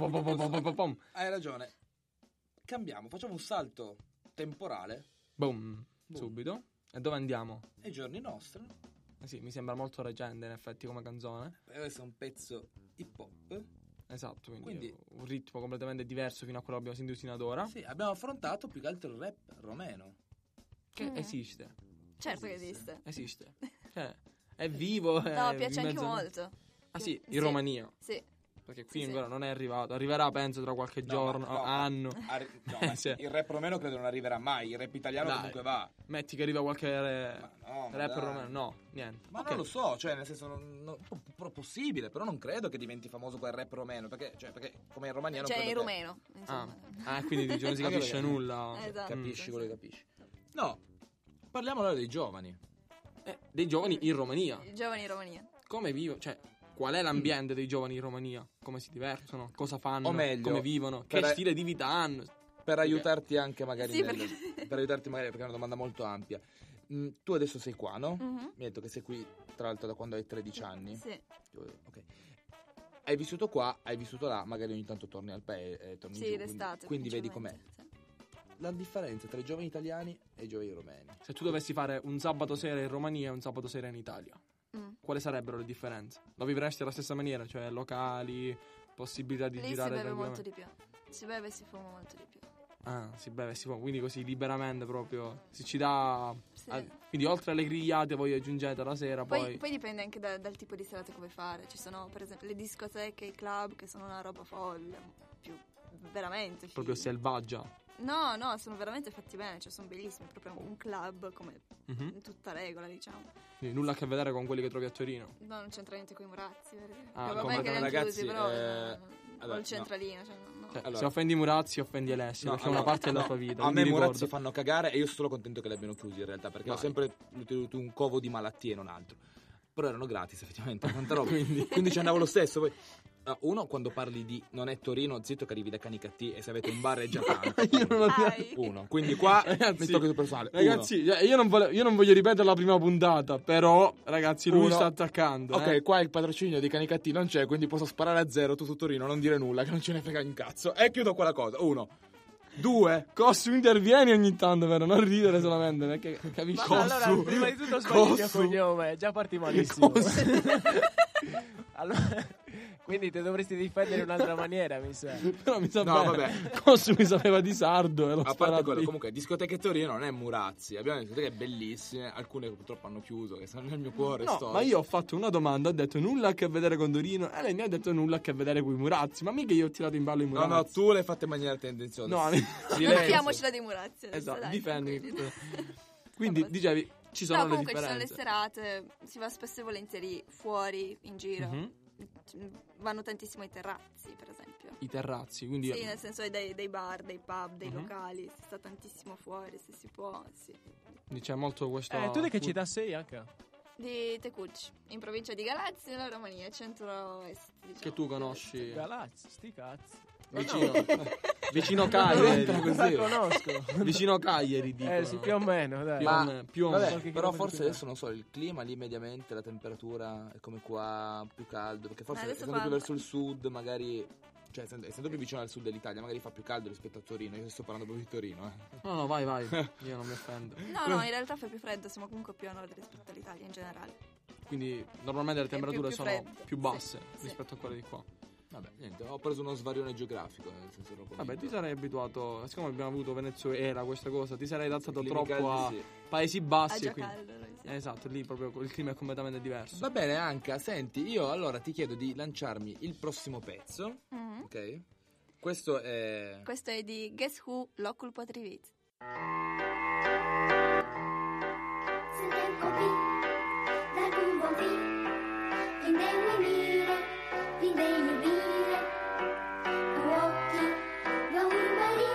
Hai ragione. Cambiamo, facciamo un salto temporale Boom, subito. E dove andiamo? ai giorni nostri. Sì, mi sembra molto recente in effetti come canzone. Questo è un pezzo hip hop. Esatto, quindi, Quindi- un ritmo completamente diverso fino a quello che abbiamo sentito fino ad ora. Sì, abbiamo affrontato più che altro il rap romeno. Che esiste. Certo che esiste. Esiste. Cioè, è vivo. No, è piace in anche mezzo- molto. Ah sì, in Sì. Romania. Sì. Perché qui Sì, ancora non è arrivato. Arriverà penso tra qualche giorno, anno. No, ma Sì. il rap romeno credo non arriverà mai. Il rap italiano Dai. comunque va. Metti che arriva qualche no, ma rapper dai. romano. No, niente. Ma Ok. non lo so, cioè nel senso possibile, però non credo che diventi famoso quel rap romeno, perché come in Romania non Cioè credo in che- rumeno, insomma. Quindi dice, non si Anche capisce perché- nulla. Esatto. Capisci quello che capisci. No, parliamo allora dei giovani. Dei giovani in Romania. I giovani in Romania. Come vivono? Cioè, qual è l'ambiente dei giovani in Romania? Come si divertono? Cosa fanno? O meglio, come vivono? Che per- stile di vita hanno? Per aiutarti anche magari Sì, per aiutarti magari perché è una domanda molto ampia. Tu adesso sei qua, no? Mhm. Mi hai detto che sei qui tra l'altro da quando hai 13 anni. Sì. Ok. Hai vissuto qua, hai vissuto là, magari ogni tanto torni al paese, torni Sì, giù, d'estate. quindi vedi com'è. principalmente, sì. La differenza tra i giovani italiani e i giovani romeni. Se tu dovessi fare un sabato sera in Romania e un sabato sera in Italia, Mm. quali sarebbero le differenze? Lo vivresti alla stessa maniera? Cioè, locali, possibilità di Lì si girare beve molto tranquillamente? di più. Si beve e si fuma molto di più. Ah, si beve, si può, quindi così liberamente proprio. Si ci dà. Sì. Quindi oltre alle grigliate voi aggiungete la sera, Poi dipende anche dal tipo di serate che vuoi fare. Ci sono per esempio le discoteche, i club che sono una roba folle, più veramente proprio fighi. selvaggia. No, sono veramente fatti bene, cioè sono bellissimi, proprio un club come in tutta regola, diciamo. Quindi nulla a che vedere con quelli che trovi a Torino. No, non c'entra niente con i Murazzi, Ah, vabbè come che li hanno ragazzi, chiusi, però allora, il centralino, cioè, no. Cioè, Allora. se offendi Murazzi, offendi Alessio, perché è una parte della tua vita. A me mi Murazzi ricordo. fanno cagare e io sono contento che li abbiano chiusi in realtà, perché ho sempre tenuto un covo di malattie e non altro. Però erano gratis effettivamente, tanta roba, quindi ci andavo lo stesso. Poi, uno, quando parli di non è Torino, zitto che arrivi da Canicattì e se avete un bar è già tanto. Io non ho Uno, quindi qua Ragazzi, mi tocca sul personale. Ragazzi, io non voglio ripetere la prima puntata, però, ragazzi, lui Uno. sta attaccando. Ok, qua il patrocinio di Canicattì non c'è, quindi posso sparare a zero, tu su Torino, non dire nulla, che non ce ne frega un cazzo. E chiudo qua la cosa. 1, 2. Cossu, intervieni ogni tanto, vero? Non ridere solamente, perché capisci? Ma allora, prima di tutto sbagli il mio Cossu. cognome, già parti malissimo. Cossu. Allora, quindi te dovresti difendere in un'altra maniera, mi sa. Però mi sa No, bene. vabbè. Cossu mi sapeva di sardo e l'ho A parte sparato quello, lì. comunque, discoteche Torino non è Murazzi. Abbiamo discoteche bellissime, alcune che purtroppo hanno chiuso, che stanno nel mio cuore. No, storico. ma io ho fatto una domanda, ho detto nulla a che vedere con Torino e lei mi ha detto nulla a che vedere con i Murazzi. Ma mica io ho tirato in ballo i Murazzi. No, tu l'hai fatta in maniera tendenziosa. No, Non mettiamocela di Murazzi adesso, Esatto, dai, difendimi. tranquilli. Quindi, Vabbè. dicevi, ci sono No, le comunque ci sono le differenze. serate, si va spesso e volentieri fuori, in giro. Mhm. Vanno tantissimo ai terrazzi, per esempio. I terrazzi, quindi Sì, nel senso dei bar, dei pub, dei Mhm. locali, si sta tantissimo fuori, se si può, sì. c'è molto questo. Tu di che città sei, H? Di Tecuci, in provincia di Galazzi, nella Romania, centro-est, diciamo. Che tu conosci Galazzi, sti cazzi. vicino, vicino Non Cagliari. la conosco. Vicino Cagliari, dicono. Sì, più o meno, dai. Più o meno, più o meno. Vabbè, qualche però chilometro forse più adesso non so, il clima lì mediamente, la temperatura è come qua, più caldo, perché forse adesso essendo fa- più verso il sud magari, cioè essendo più vicino al sud dell'Italia magari fa più caldo rispetto a Torino. Io sto parlando proprio di Torino, No, vai, io non mi offendo. No, in realtà fa più freddo, siamo comunque più a nord rispetto all'Italia in generale. Quindi normalmente le È più temperature sono freddo, più sì, basse sì. rispetto a quelle di qua. Vabbè, niente, ho preso uno svarione geografico, nel senso ero Vabbè, convinto. ti sarei abituato, siccome abbiamo avuto Venezuela, questa cosa, ti sarei adattato I climi troppo a caldi, sì. Paesi Ah, bassi. già e quindi- caldo, sì. Esatto, lì proprio il clima è completamente diverso. Va bene, Anca, senti, io allora ti chiedo di lanciarmi il prossimo pezzo, Mhm. ok? Questo è... Questo è di Guess Who, Locul Potrivit. Suntem copii, dar cum vom fi, plin de uimire, plin de iubire, cu ochii vom urmări.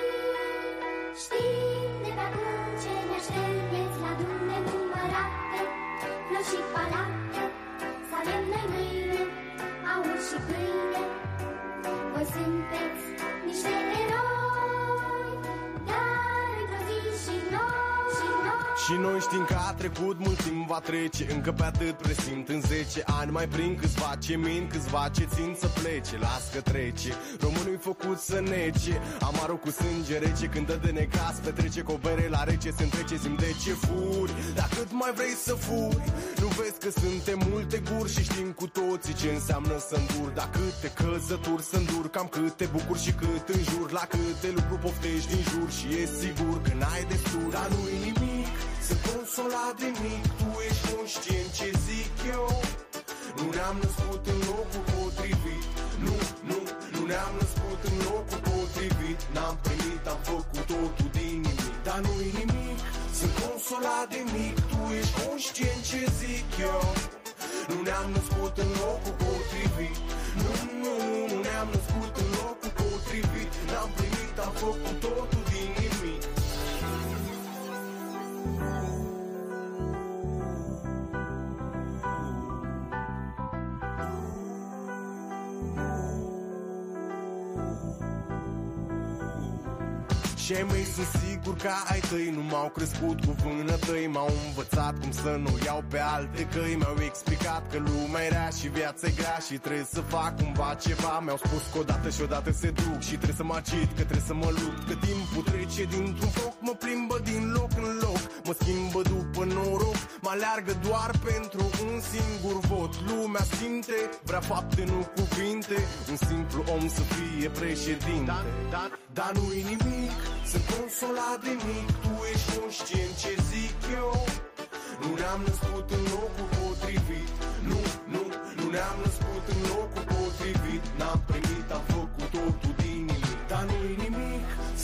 Știm de pe acum ce ne aștepteți la drum nenumărate, flori și palate, să avem noi mâine, aur și pâine. Voi sunteți niște eroi, dar într-o zi și noi, și noi. Și noi știm că a trecut mult timp va trece, încă pe atât presimt în 10 ani. Mai prind câțiva ce mint, câțiva ce țin să plece. Las că trece, românul-i făcut să nece. Amarul cu sânge rece, cântă de necas, petrece cu o bere la rece, se întrece, simt de ce furi. Dar cât mai vrei să furi, nu vezi că suntem multe guri și știm cu toții ce înseamnă să îndur. Dar câte căzături să îndur, cam câte bucuri și cât înjur, la câte lucruri poftești din jur și e sigur că n-ai destul. Dar nu-i nimic, sunt consolat de mic, tu ești conștient ce zic eu. Nu ne-am născut în locul potrivit, nu ne-am născut în locul potrivit. N-am primit, am făcut totul din nimic, dar nu-i nimic, sunt consolat de mic, tu ești conștient ce zic eu. Nu ne-am născut în locul potrivit, nu ne-am născut în locul potrivit. N-am primit, am făcut totul din nimic. Și ai mei sunt sigur că ai tăi nu m-au crescut cu vânătăi. M-au învățat cum să nu iau pe alte căi. Mi-au explicat că lumea e rea și viața-i grea și trebuie să fac cumva ceva. Mi-au spus că odată și odată se duc și trebuie să mă agit, că trebuie să mă lupt, că timpul trece dintr-un foc, mă plimbă din loc în loc, mă schimbă după noroc, mă aleargă doar pentru un singur vot. Lumea simte, vrea fapte, nu cuvinte, un simplu om să fie președinte. Dar nu-i nimic, sunt consolat de mic, tu ești conștient ce zic eu. Nu ne-am născut în locul potrivit, nu ne-am născut în locul potrivit. N-am primit, am făcut totul din nimic, dar nu-i nimic, sunt consolat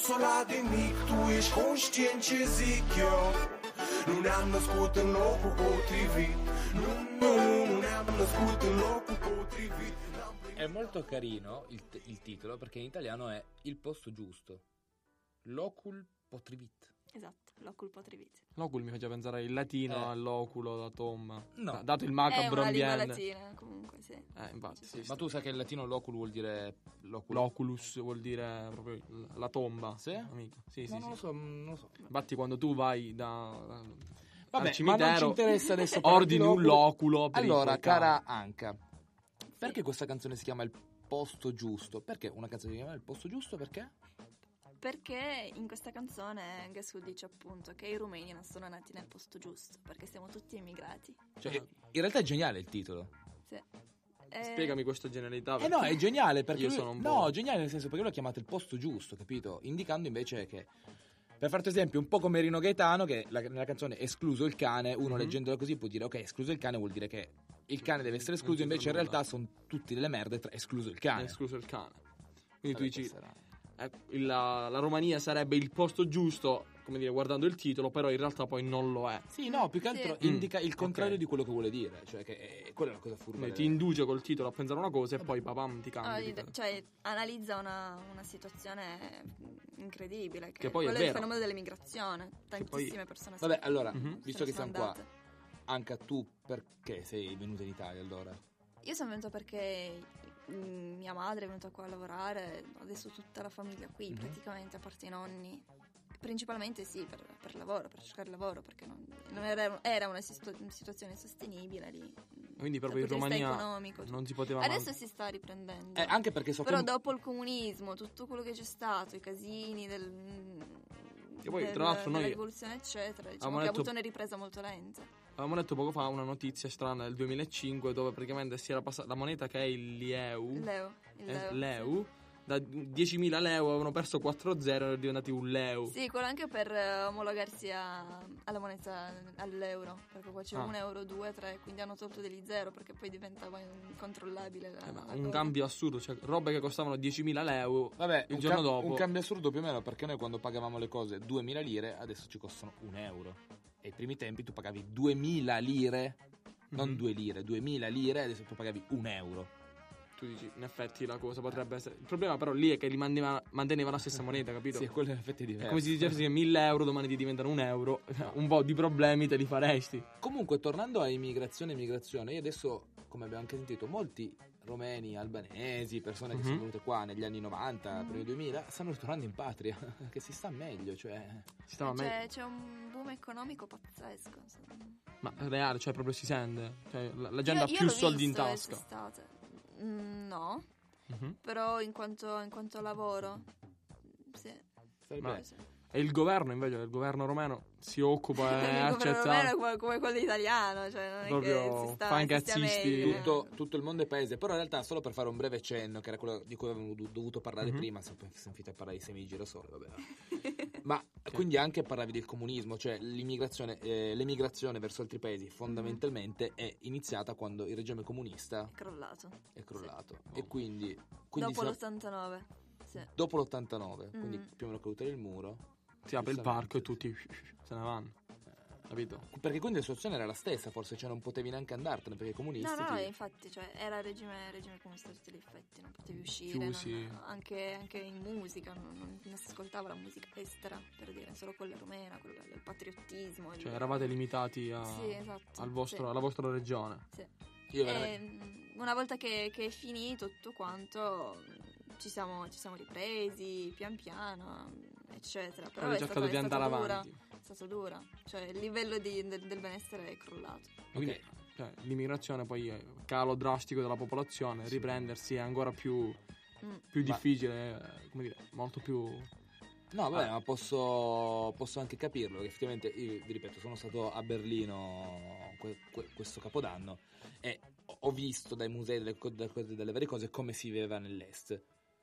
consolat de mic, tu ești conștient ce zic eu. Nu ne-am născut în locul potrivit. Nu ne-am născut în locul potrivit. È molto carino il titolo perché in italiano è Il posto giusto. Locul potrivit. Esatto, locul potrivit. Locul mi faceva pensare il latino all'oculo, la tomba. No. Dato il È macabro una lingua ambiente. latina, comunque, sì. Infatti, sì. Ma tu sai che in latino locul vuol dire loculo? L'oculus vuol dire proprio la tomba. Sì? Amico. Sì, No, sì, non lo sì. so, non lo so. Infatti quando tu vai Vabbè, al ma cimitero, non ci interessa adesso ordini un loculo per Allora, il tuo cane. cara Anca, perché questa canzone si chiama Il posto giusto? Perché una canzone si chiama Il posto giusto? Perché? Perché in questa canzone Gesù dice appunto che i rumeni non sono nati nel posto giusto, perché siamo tutti immigrati. Cioè, in realtà è geniale il titolo. Sì. Spiegami questa genialità. Eh no, è geniale perché Io lui- sono un no, po'. geniale nel senso perché lui ha chiamato il posto giusto, capito? Indicando invece che, per farti esempio, un po' come Rino Gaetano, che nella canzone Escluso il cane, uno leggendola così può dire ok, escluso il cane vuol dire che il cane deve essere escluso, Non ci invece in sarà realtà sono tutti delle merde tra escluso il cane. È escluso il cane. Quindi Vabbè, tu dici questa era- la Romania sarebbe il posto giusto, come dire, guardando il titolo, però in realtà poi non lo è. Sì, no, più che altro Sì. indica il contrario ok. di quello che vuole dire, cioè che quella è la cosa furba. Quindi ti induce col titolo a pensare una cosa e poi papam ti Ah, cambia. cioè analizza una situazione incredibile, che Che poi è quello è il vero. fenomeno dell'immigrazione. Tantissime persone Vabbè, allora, Mhm. visto che sono siamo qua, andate. Anca, tu perché sei venuta in Italia allora? Io sono venuta perché mia madre è venuta qua a lavorare, adesso tutta la famiglia qui praticamente, a parte i nonni. Principalmente sì, per lavoro, per cercare lavoro, perché non era una situazione sostenibile lì. Quindi dal proprio in punto di vista Romania economico, tutto. non si poteva Adesso si sta riprendendo. Anche perché so Però che dopo il comunismo, tutto quello che c'è stato, i casini E poi, tra l'altro, della noi rivoluzione eccetera, diciamo avevamo che ha detto- avuto una ripresa molto lenta. Avevamo letto poco fa una notizia strana del 2005 dove praticamente si era passata la moneta che è il leu, Il leu. leu, da 10.000 leu avevano perso 4-0 e erano diventati un leu. Sì, quello anche per omologarsi alla moneta, all'euro, perché qua c'è Ah. 1 euro, 2, 3, quindi hanno tolto degli zero perché poi diventava incontrollabile la Un cosa. cambio assurdo, cioè robe che costavano 10.000 leu, vabbè, il un giorno dopo. un cambio assurdo più o meno, perché noi quando pagavamo le cose 2.000 lire, adesso ci costano 1 euro. E ai primi tempi tu pagavi 2.000 lire, non Mhm. 2 lire, 2.000 lire, adesso tu pagavi 1 euro. Tu dici, in effetti la cosa potrebbe essere. Il problema però lì è che li manteneva la stessa moneta, capito? Sì, quello in effetti è È diverso. come se dicessi che 1.000 euro domani ti diventano 1 euro, un po' di problemi te li faresti. Comunque, tornando a immigrazione, io adesso, come abbiamo anche sentito, molti romeni, albanesi, persone che sono venute qua negli anni 90, primi 2000, stanno ritornando in patria, che si sta meglio, cioè. Si stava meglio. C'è un boom economico pazzesco, insomma. Ma reale, cioè proprio si sente. Cioè, la gente ha Io più l'ho soldi in visto tasca. quest'estate. No, Mhm. però in quanto lavoro, sì. Sarebbe- Sì. E il governo invece, il governo romeno si occupa e Il governo accetta romeno è come quello italiano, cioè non è Proprio che si sta fa i si stia cazzisti. meglio. tutto il mondo è paese, però in realtà solo per fare un breve cenno, che era quello di cui avevamo dovuto parlare Mhm. prima, siamo finiti a parlare di semi di girasole, vabbè. Ma quindi anche parlavi del comunismo, cioè l'emigrazione verso altri paesi fondamentalmente è iniziata quando il regime comunista Crollato. è crollato. Sì. E quindi Dopo si- l'89. Sì. dopo l'89, quindi Mm. più o meno caduta del muro. si apre il Giustamente, parco e tutti se ne vanno. Capito? Perché quindi la situazione era la stessa, forse, cioè non potevi neanche andartene perché i comunisti No, ti- infatti, cioè, era regime comunista a tutti gli effetti, non potevi uscire, Chiusi. anche in musica, non si ascoltava la musica estera, per dire, solo quella rumena, quella del patriottismo. Cioè eravate limitati Sì, esatto. alla vostra regione. Sì. Io veramente- Una volta che è finito tutto quanto, ci siamo ripresi pian piano, eccetera. Però Avete cercato di andare avanti. È stato dura, cioè il livello del benessere è crollato. Quindi cioè, l'immigrazione poi è calo drastico della popolazione, riprendersi è ancora più difficile, come dire, molto più. No, vabbè, ma posso anche capirlo, che effettivamente io, vi ripeto, sono stato a Berlino questo Capodanno e ho visto dai musei delle varie cose come si viveva nell'est.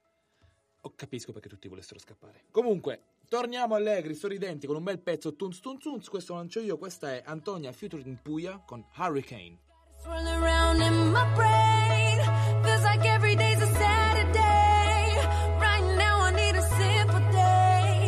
Capisco perché tutti volessero scappare. Comunque, torniamo allegri, sorridenti, con un bel pezzo tunz tunz tunz. Questo non c'ho io, questa è Antonia featuring Puya con Hurricane. Swirling around in my brain, feels like every day's a Saturday. Right now I need a simple day.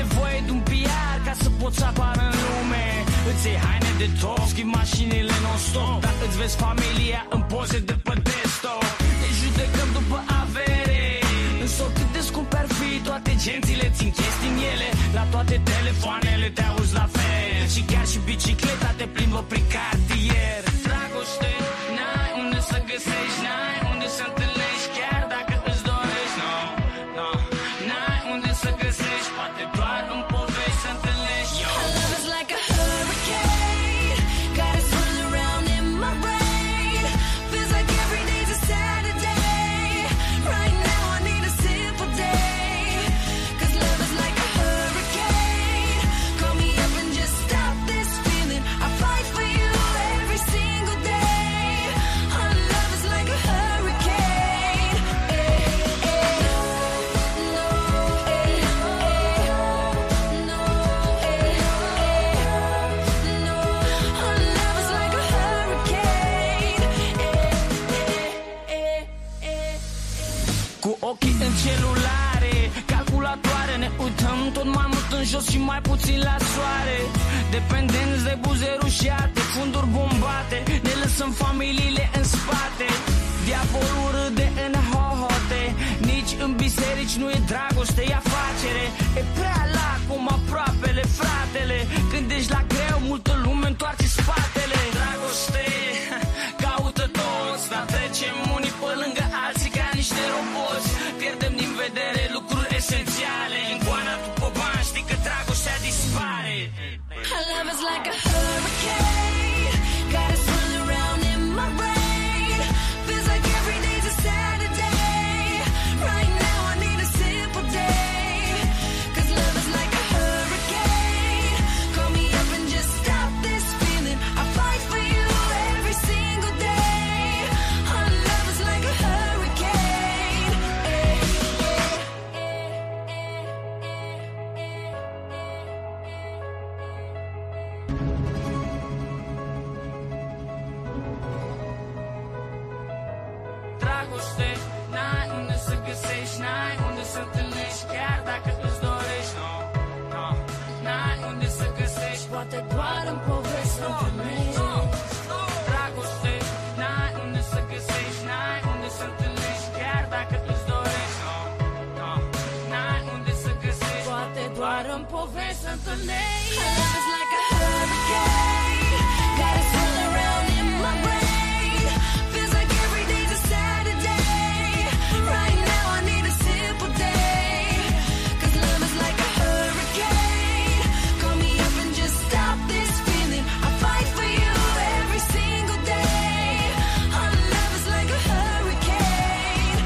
nevoie de un PR ca să poți apara în lume. Îți iei haine de top, schimbi mașinile non-stop, dar îți vezi familia în poze de pe desktop. Te judecăm după avere, însă cât de scump ar fi, toate gențile țin chestii în ele. La toate telefoanele te auzi la fel, și chiar și bicicleta te plimbă prin cartier. Dragoste, n-ai unde să găsești, n-ai unde să întâlnești, chiar dacă îți dorești. No, no, n-ai unde să găsești, poate doar în povești să întâlnești. Yo. Our love is like a hurricane, got us swirling around in my brain. Feels like every day's a Saturday. Right now I need a simple day, 'cause love is like a hurricane. Call me up and just stop this feeling. I fight for you every single day. Our love is like a hurricane. No, no, our love is like a hurricane. Cu ochii în celulare, calculatoare, ne uităm tot mai mult în jos și mai puțin la soare. Dependenți de buze rușate, funduri bombate, ne lăsăm familiile în spate. Diavolul râde în hohote, nici în biserici nu e dragoste, e afacere. E prea lacom aproapele, fratele, când ești la greu, multă lume întoarce spatele. Dragoste, caută toți, dar trecem unii pe lângă alții ca niște roboți. Pierdem din vedere lucruri esențiale, în goana după bani știi că dragostea dispare. Our love is like a hurricane, got us swirling around in my brain. Feels like every day's a Saturday. Right now I need a simple day, 'cause love is like a hurricane. Call me up and just stop this feeling. I fight for you every single day. Our love is like a hurricane. Dragoste, n-ai unde să găsești, n-ai unde să întâlnești, chiar dacă îți dorești. No, no, n-ai unde să găsești, poate doar în povești să întâlnești. Dragoste, n-ai unde să găsești, n-ai unde să întâlnești, chiar dacă îți dorești. No, no, n-ai unde să găsești, poate doar în povești să întâlnești. Our love is like a hurricane, got us swirling around in my brain. Feels like every day's a Saturday. Right now I need a simple day, 'cause love is like a hurricane. Call me up and just stop this feeling. I fight for you every single day. Our love is like a hurricane.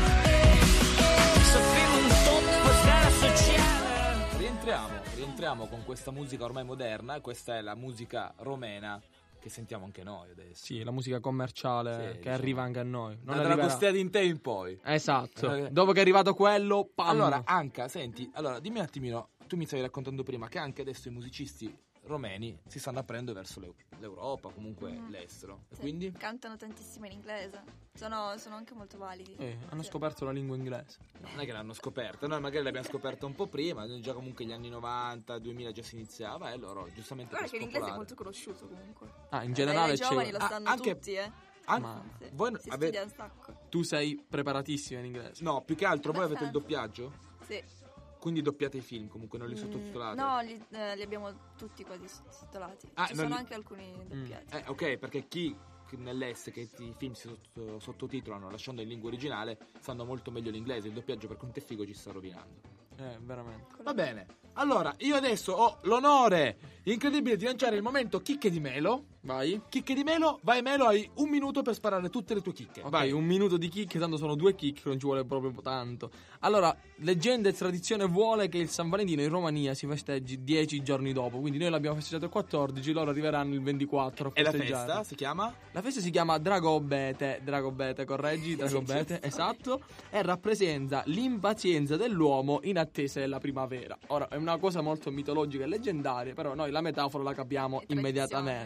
Să fim un top pe scara socială. Rientriamo con questa musica ormai moderna. Questa è la musica romena che sentiamo anche noi adesso. Sì, la musica commerciale Sì, che diciamo. arriva anche a noi. Non Dalla arriverà- Dragostea in te in poi. Esatto. Dopo che è arrivato quello, pam. Allora, Anca, senti, allora dimmi un attimino, tu mi stavi raccontando prima che anche adesso i musicisti romeni si stanno aprendo verso l'Europa, comunque l'estero. E Sì, quindi? cantano tantissimo in inglese. Sono anche molto validi. Hanno Sì. scoperto la lingua inglese. Non è che l'hanno scoperta, noi magari l'abbiamo scoperta un po' prima, noi già comunque gli anni 90, 2000 già si iniziava e loro giustamente Guarda per che l'inglese è spopolare. molto conosciuto comunque. Ah, in generale I c'è. giovani lo sanno anche- tutti, Ma Sì, voi si avete- studia un sacco. tu sei preparatissima in inglese. No, più che altro voi avete il Abbastanza. doppiaggio? Sì. Quindi doppiate i film, comunque non li sottotitolate? No, li abbiamo tutti quasi sottotitolati. Ah, Ci non sono li- anche alcuni doppiati. Ok, perché chi nell'est che i film si sottotitolano lasciando in lingua originale sanno molto meglio l'inglese, il doppiaggio per conto è figo ci sta rovinando. Veramente. Va bene, allora io adesso ho l'onore incredibile di lanciare il momento chicche di Melo. Vai. Chicche di Melo, vai Melo, hai un minuto per sparare tutte le tue chicche. Ok, Vai. un minuto di chicche, tanto sono 2 chicche, non ci vuole proprio tanto. Allora, leggenda e tradizione vuole che il San Valentino in Romania si festeggi 10 giorni dopo, quindi noi l'abbiamo festeggiato il 14, loro arriveranno il 24 a E la festeggiare. festa si chiama? La festa si chiama Dragobete, correggi, Dragobete, esatto, e rappresenta l'impazienza dell'uomo in attesa della primavera. Ora, è una cosa molto mitologica e leggendaria, però noi la metafora la capiamo immediatamente. Se per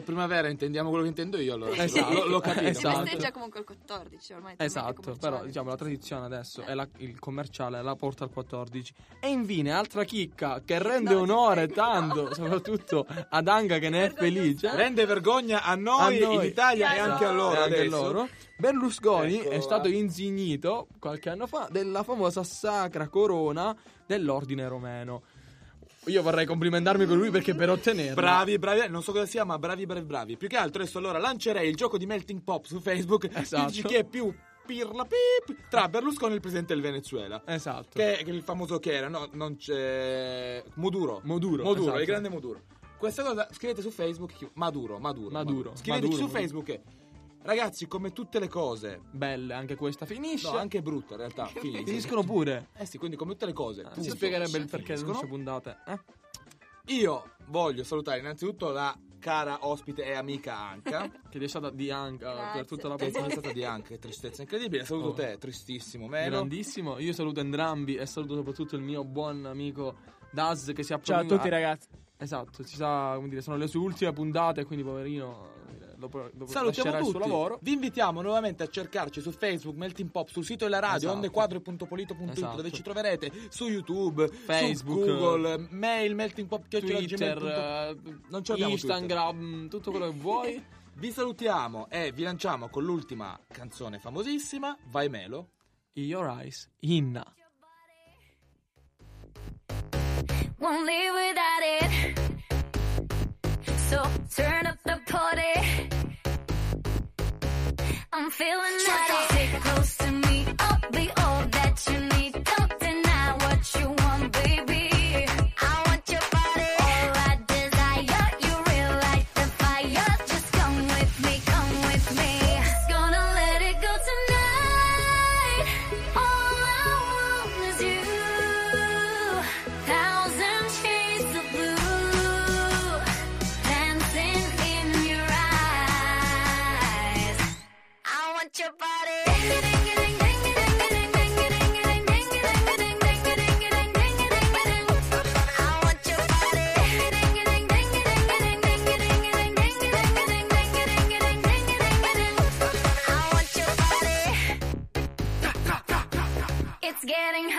per primavera intendiamo quello che intendo io, allora. Esatto. L'ho capito. Esatto. Festeggia comunque il 14, ormai è Esatto, commerciale. però diciamo la tradizione adesso è il commerciale la porta al 14. E infine altra chicca che rende onore tanto, soprattutto ad Anga che ne è felice. Rende vergogna a noi in Italia e anche a loro. E anche a adesso. loro. Berlusconi Ecco, è stato insignito qualche anno fa della famosa sacra corona dell'ordine romeno. Io vorrei complimentarmi con lui perché per ottenerla. Bravi, non so cosa sia, ma bravi. Più che altro adesso allora lancerei il gioco di Melting Pop su Facebook. Esatto. Dici chi è più pirla pip tra Berlusconi e il presidente del Venezuela. Esatto. Che è il famoso che era, no, non c'è Maduro, esatto. il grande Maduro. Questa cosa scrivete su Facebook Maduro. Scriveteci su Facebook che ragazzi, come tutte le cose belle, anche questa finisce. No, anche brutta in realtà. Finiscono pure. Sì, quindi come tutte le cose. Si spiegherebbe il perché delle nostre puntate. Io voglio salutare innanzitutto la cara ospite e amica Anca. Che è stata di Anca per tutta la Che è puntata. stata di Anca, che tristezza incredibile. Saluto te, tristissimo Melo. Grandissimo. Io saluto entrambi e saluto soprattutto il mio buon amico Daz che si è Ciao a tutti ragazzi. Esatto, si sa, come dire, sono le sue ultime puntate, quindi poverino dopo salutiamo lascerà il suo tutti. lavoro. Vi invitiamo nuovamente a cercarci su Facebook Melting Pop, sul sito della radio Esatto. ondequadro.polito.it Esatto. dove ci troverete su YouTube, Facebook, su Google, mail meltingpop Twitter, non ce l'abbiamo Instagram, tutto quello che vuoi. Vi salutiamo e vi lanciamo con l'ultima canzone famosissima, Vai Melo. In Your Eyes, Inna. Won't live without it. So turn up the party. I'm feeling that. Sit close to me. I'll be all that you need. Don't deny what you want, baby. I want your body. All I desire. You real like the fire. Just come with me, come with me. Gonna let it go tonight. All I want is you. Thousand shades of blue, dancing in your eyes. I want your body. It's getting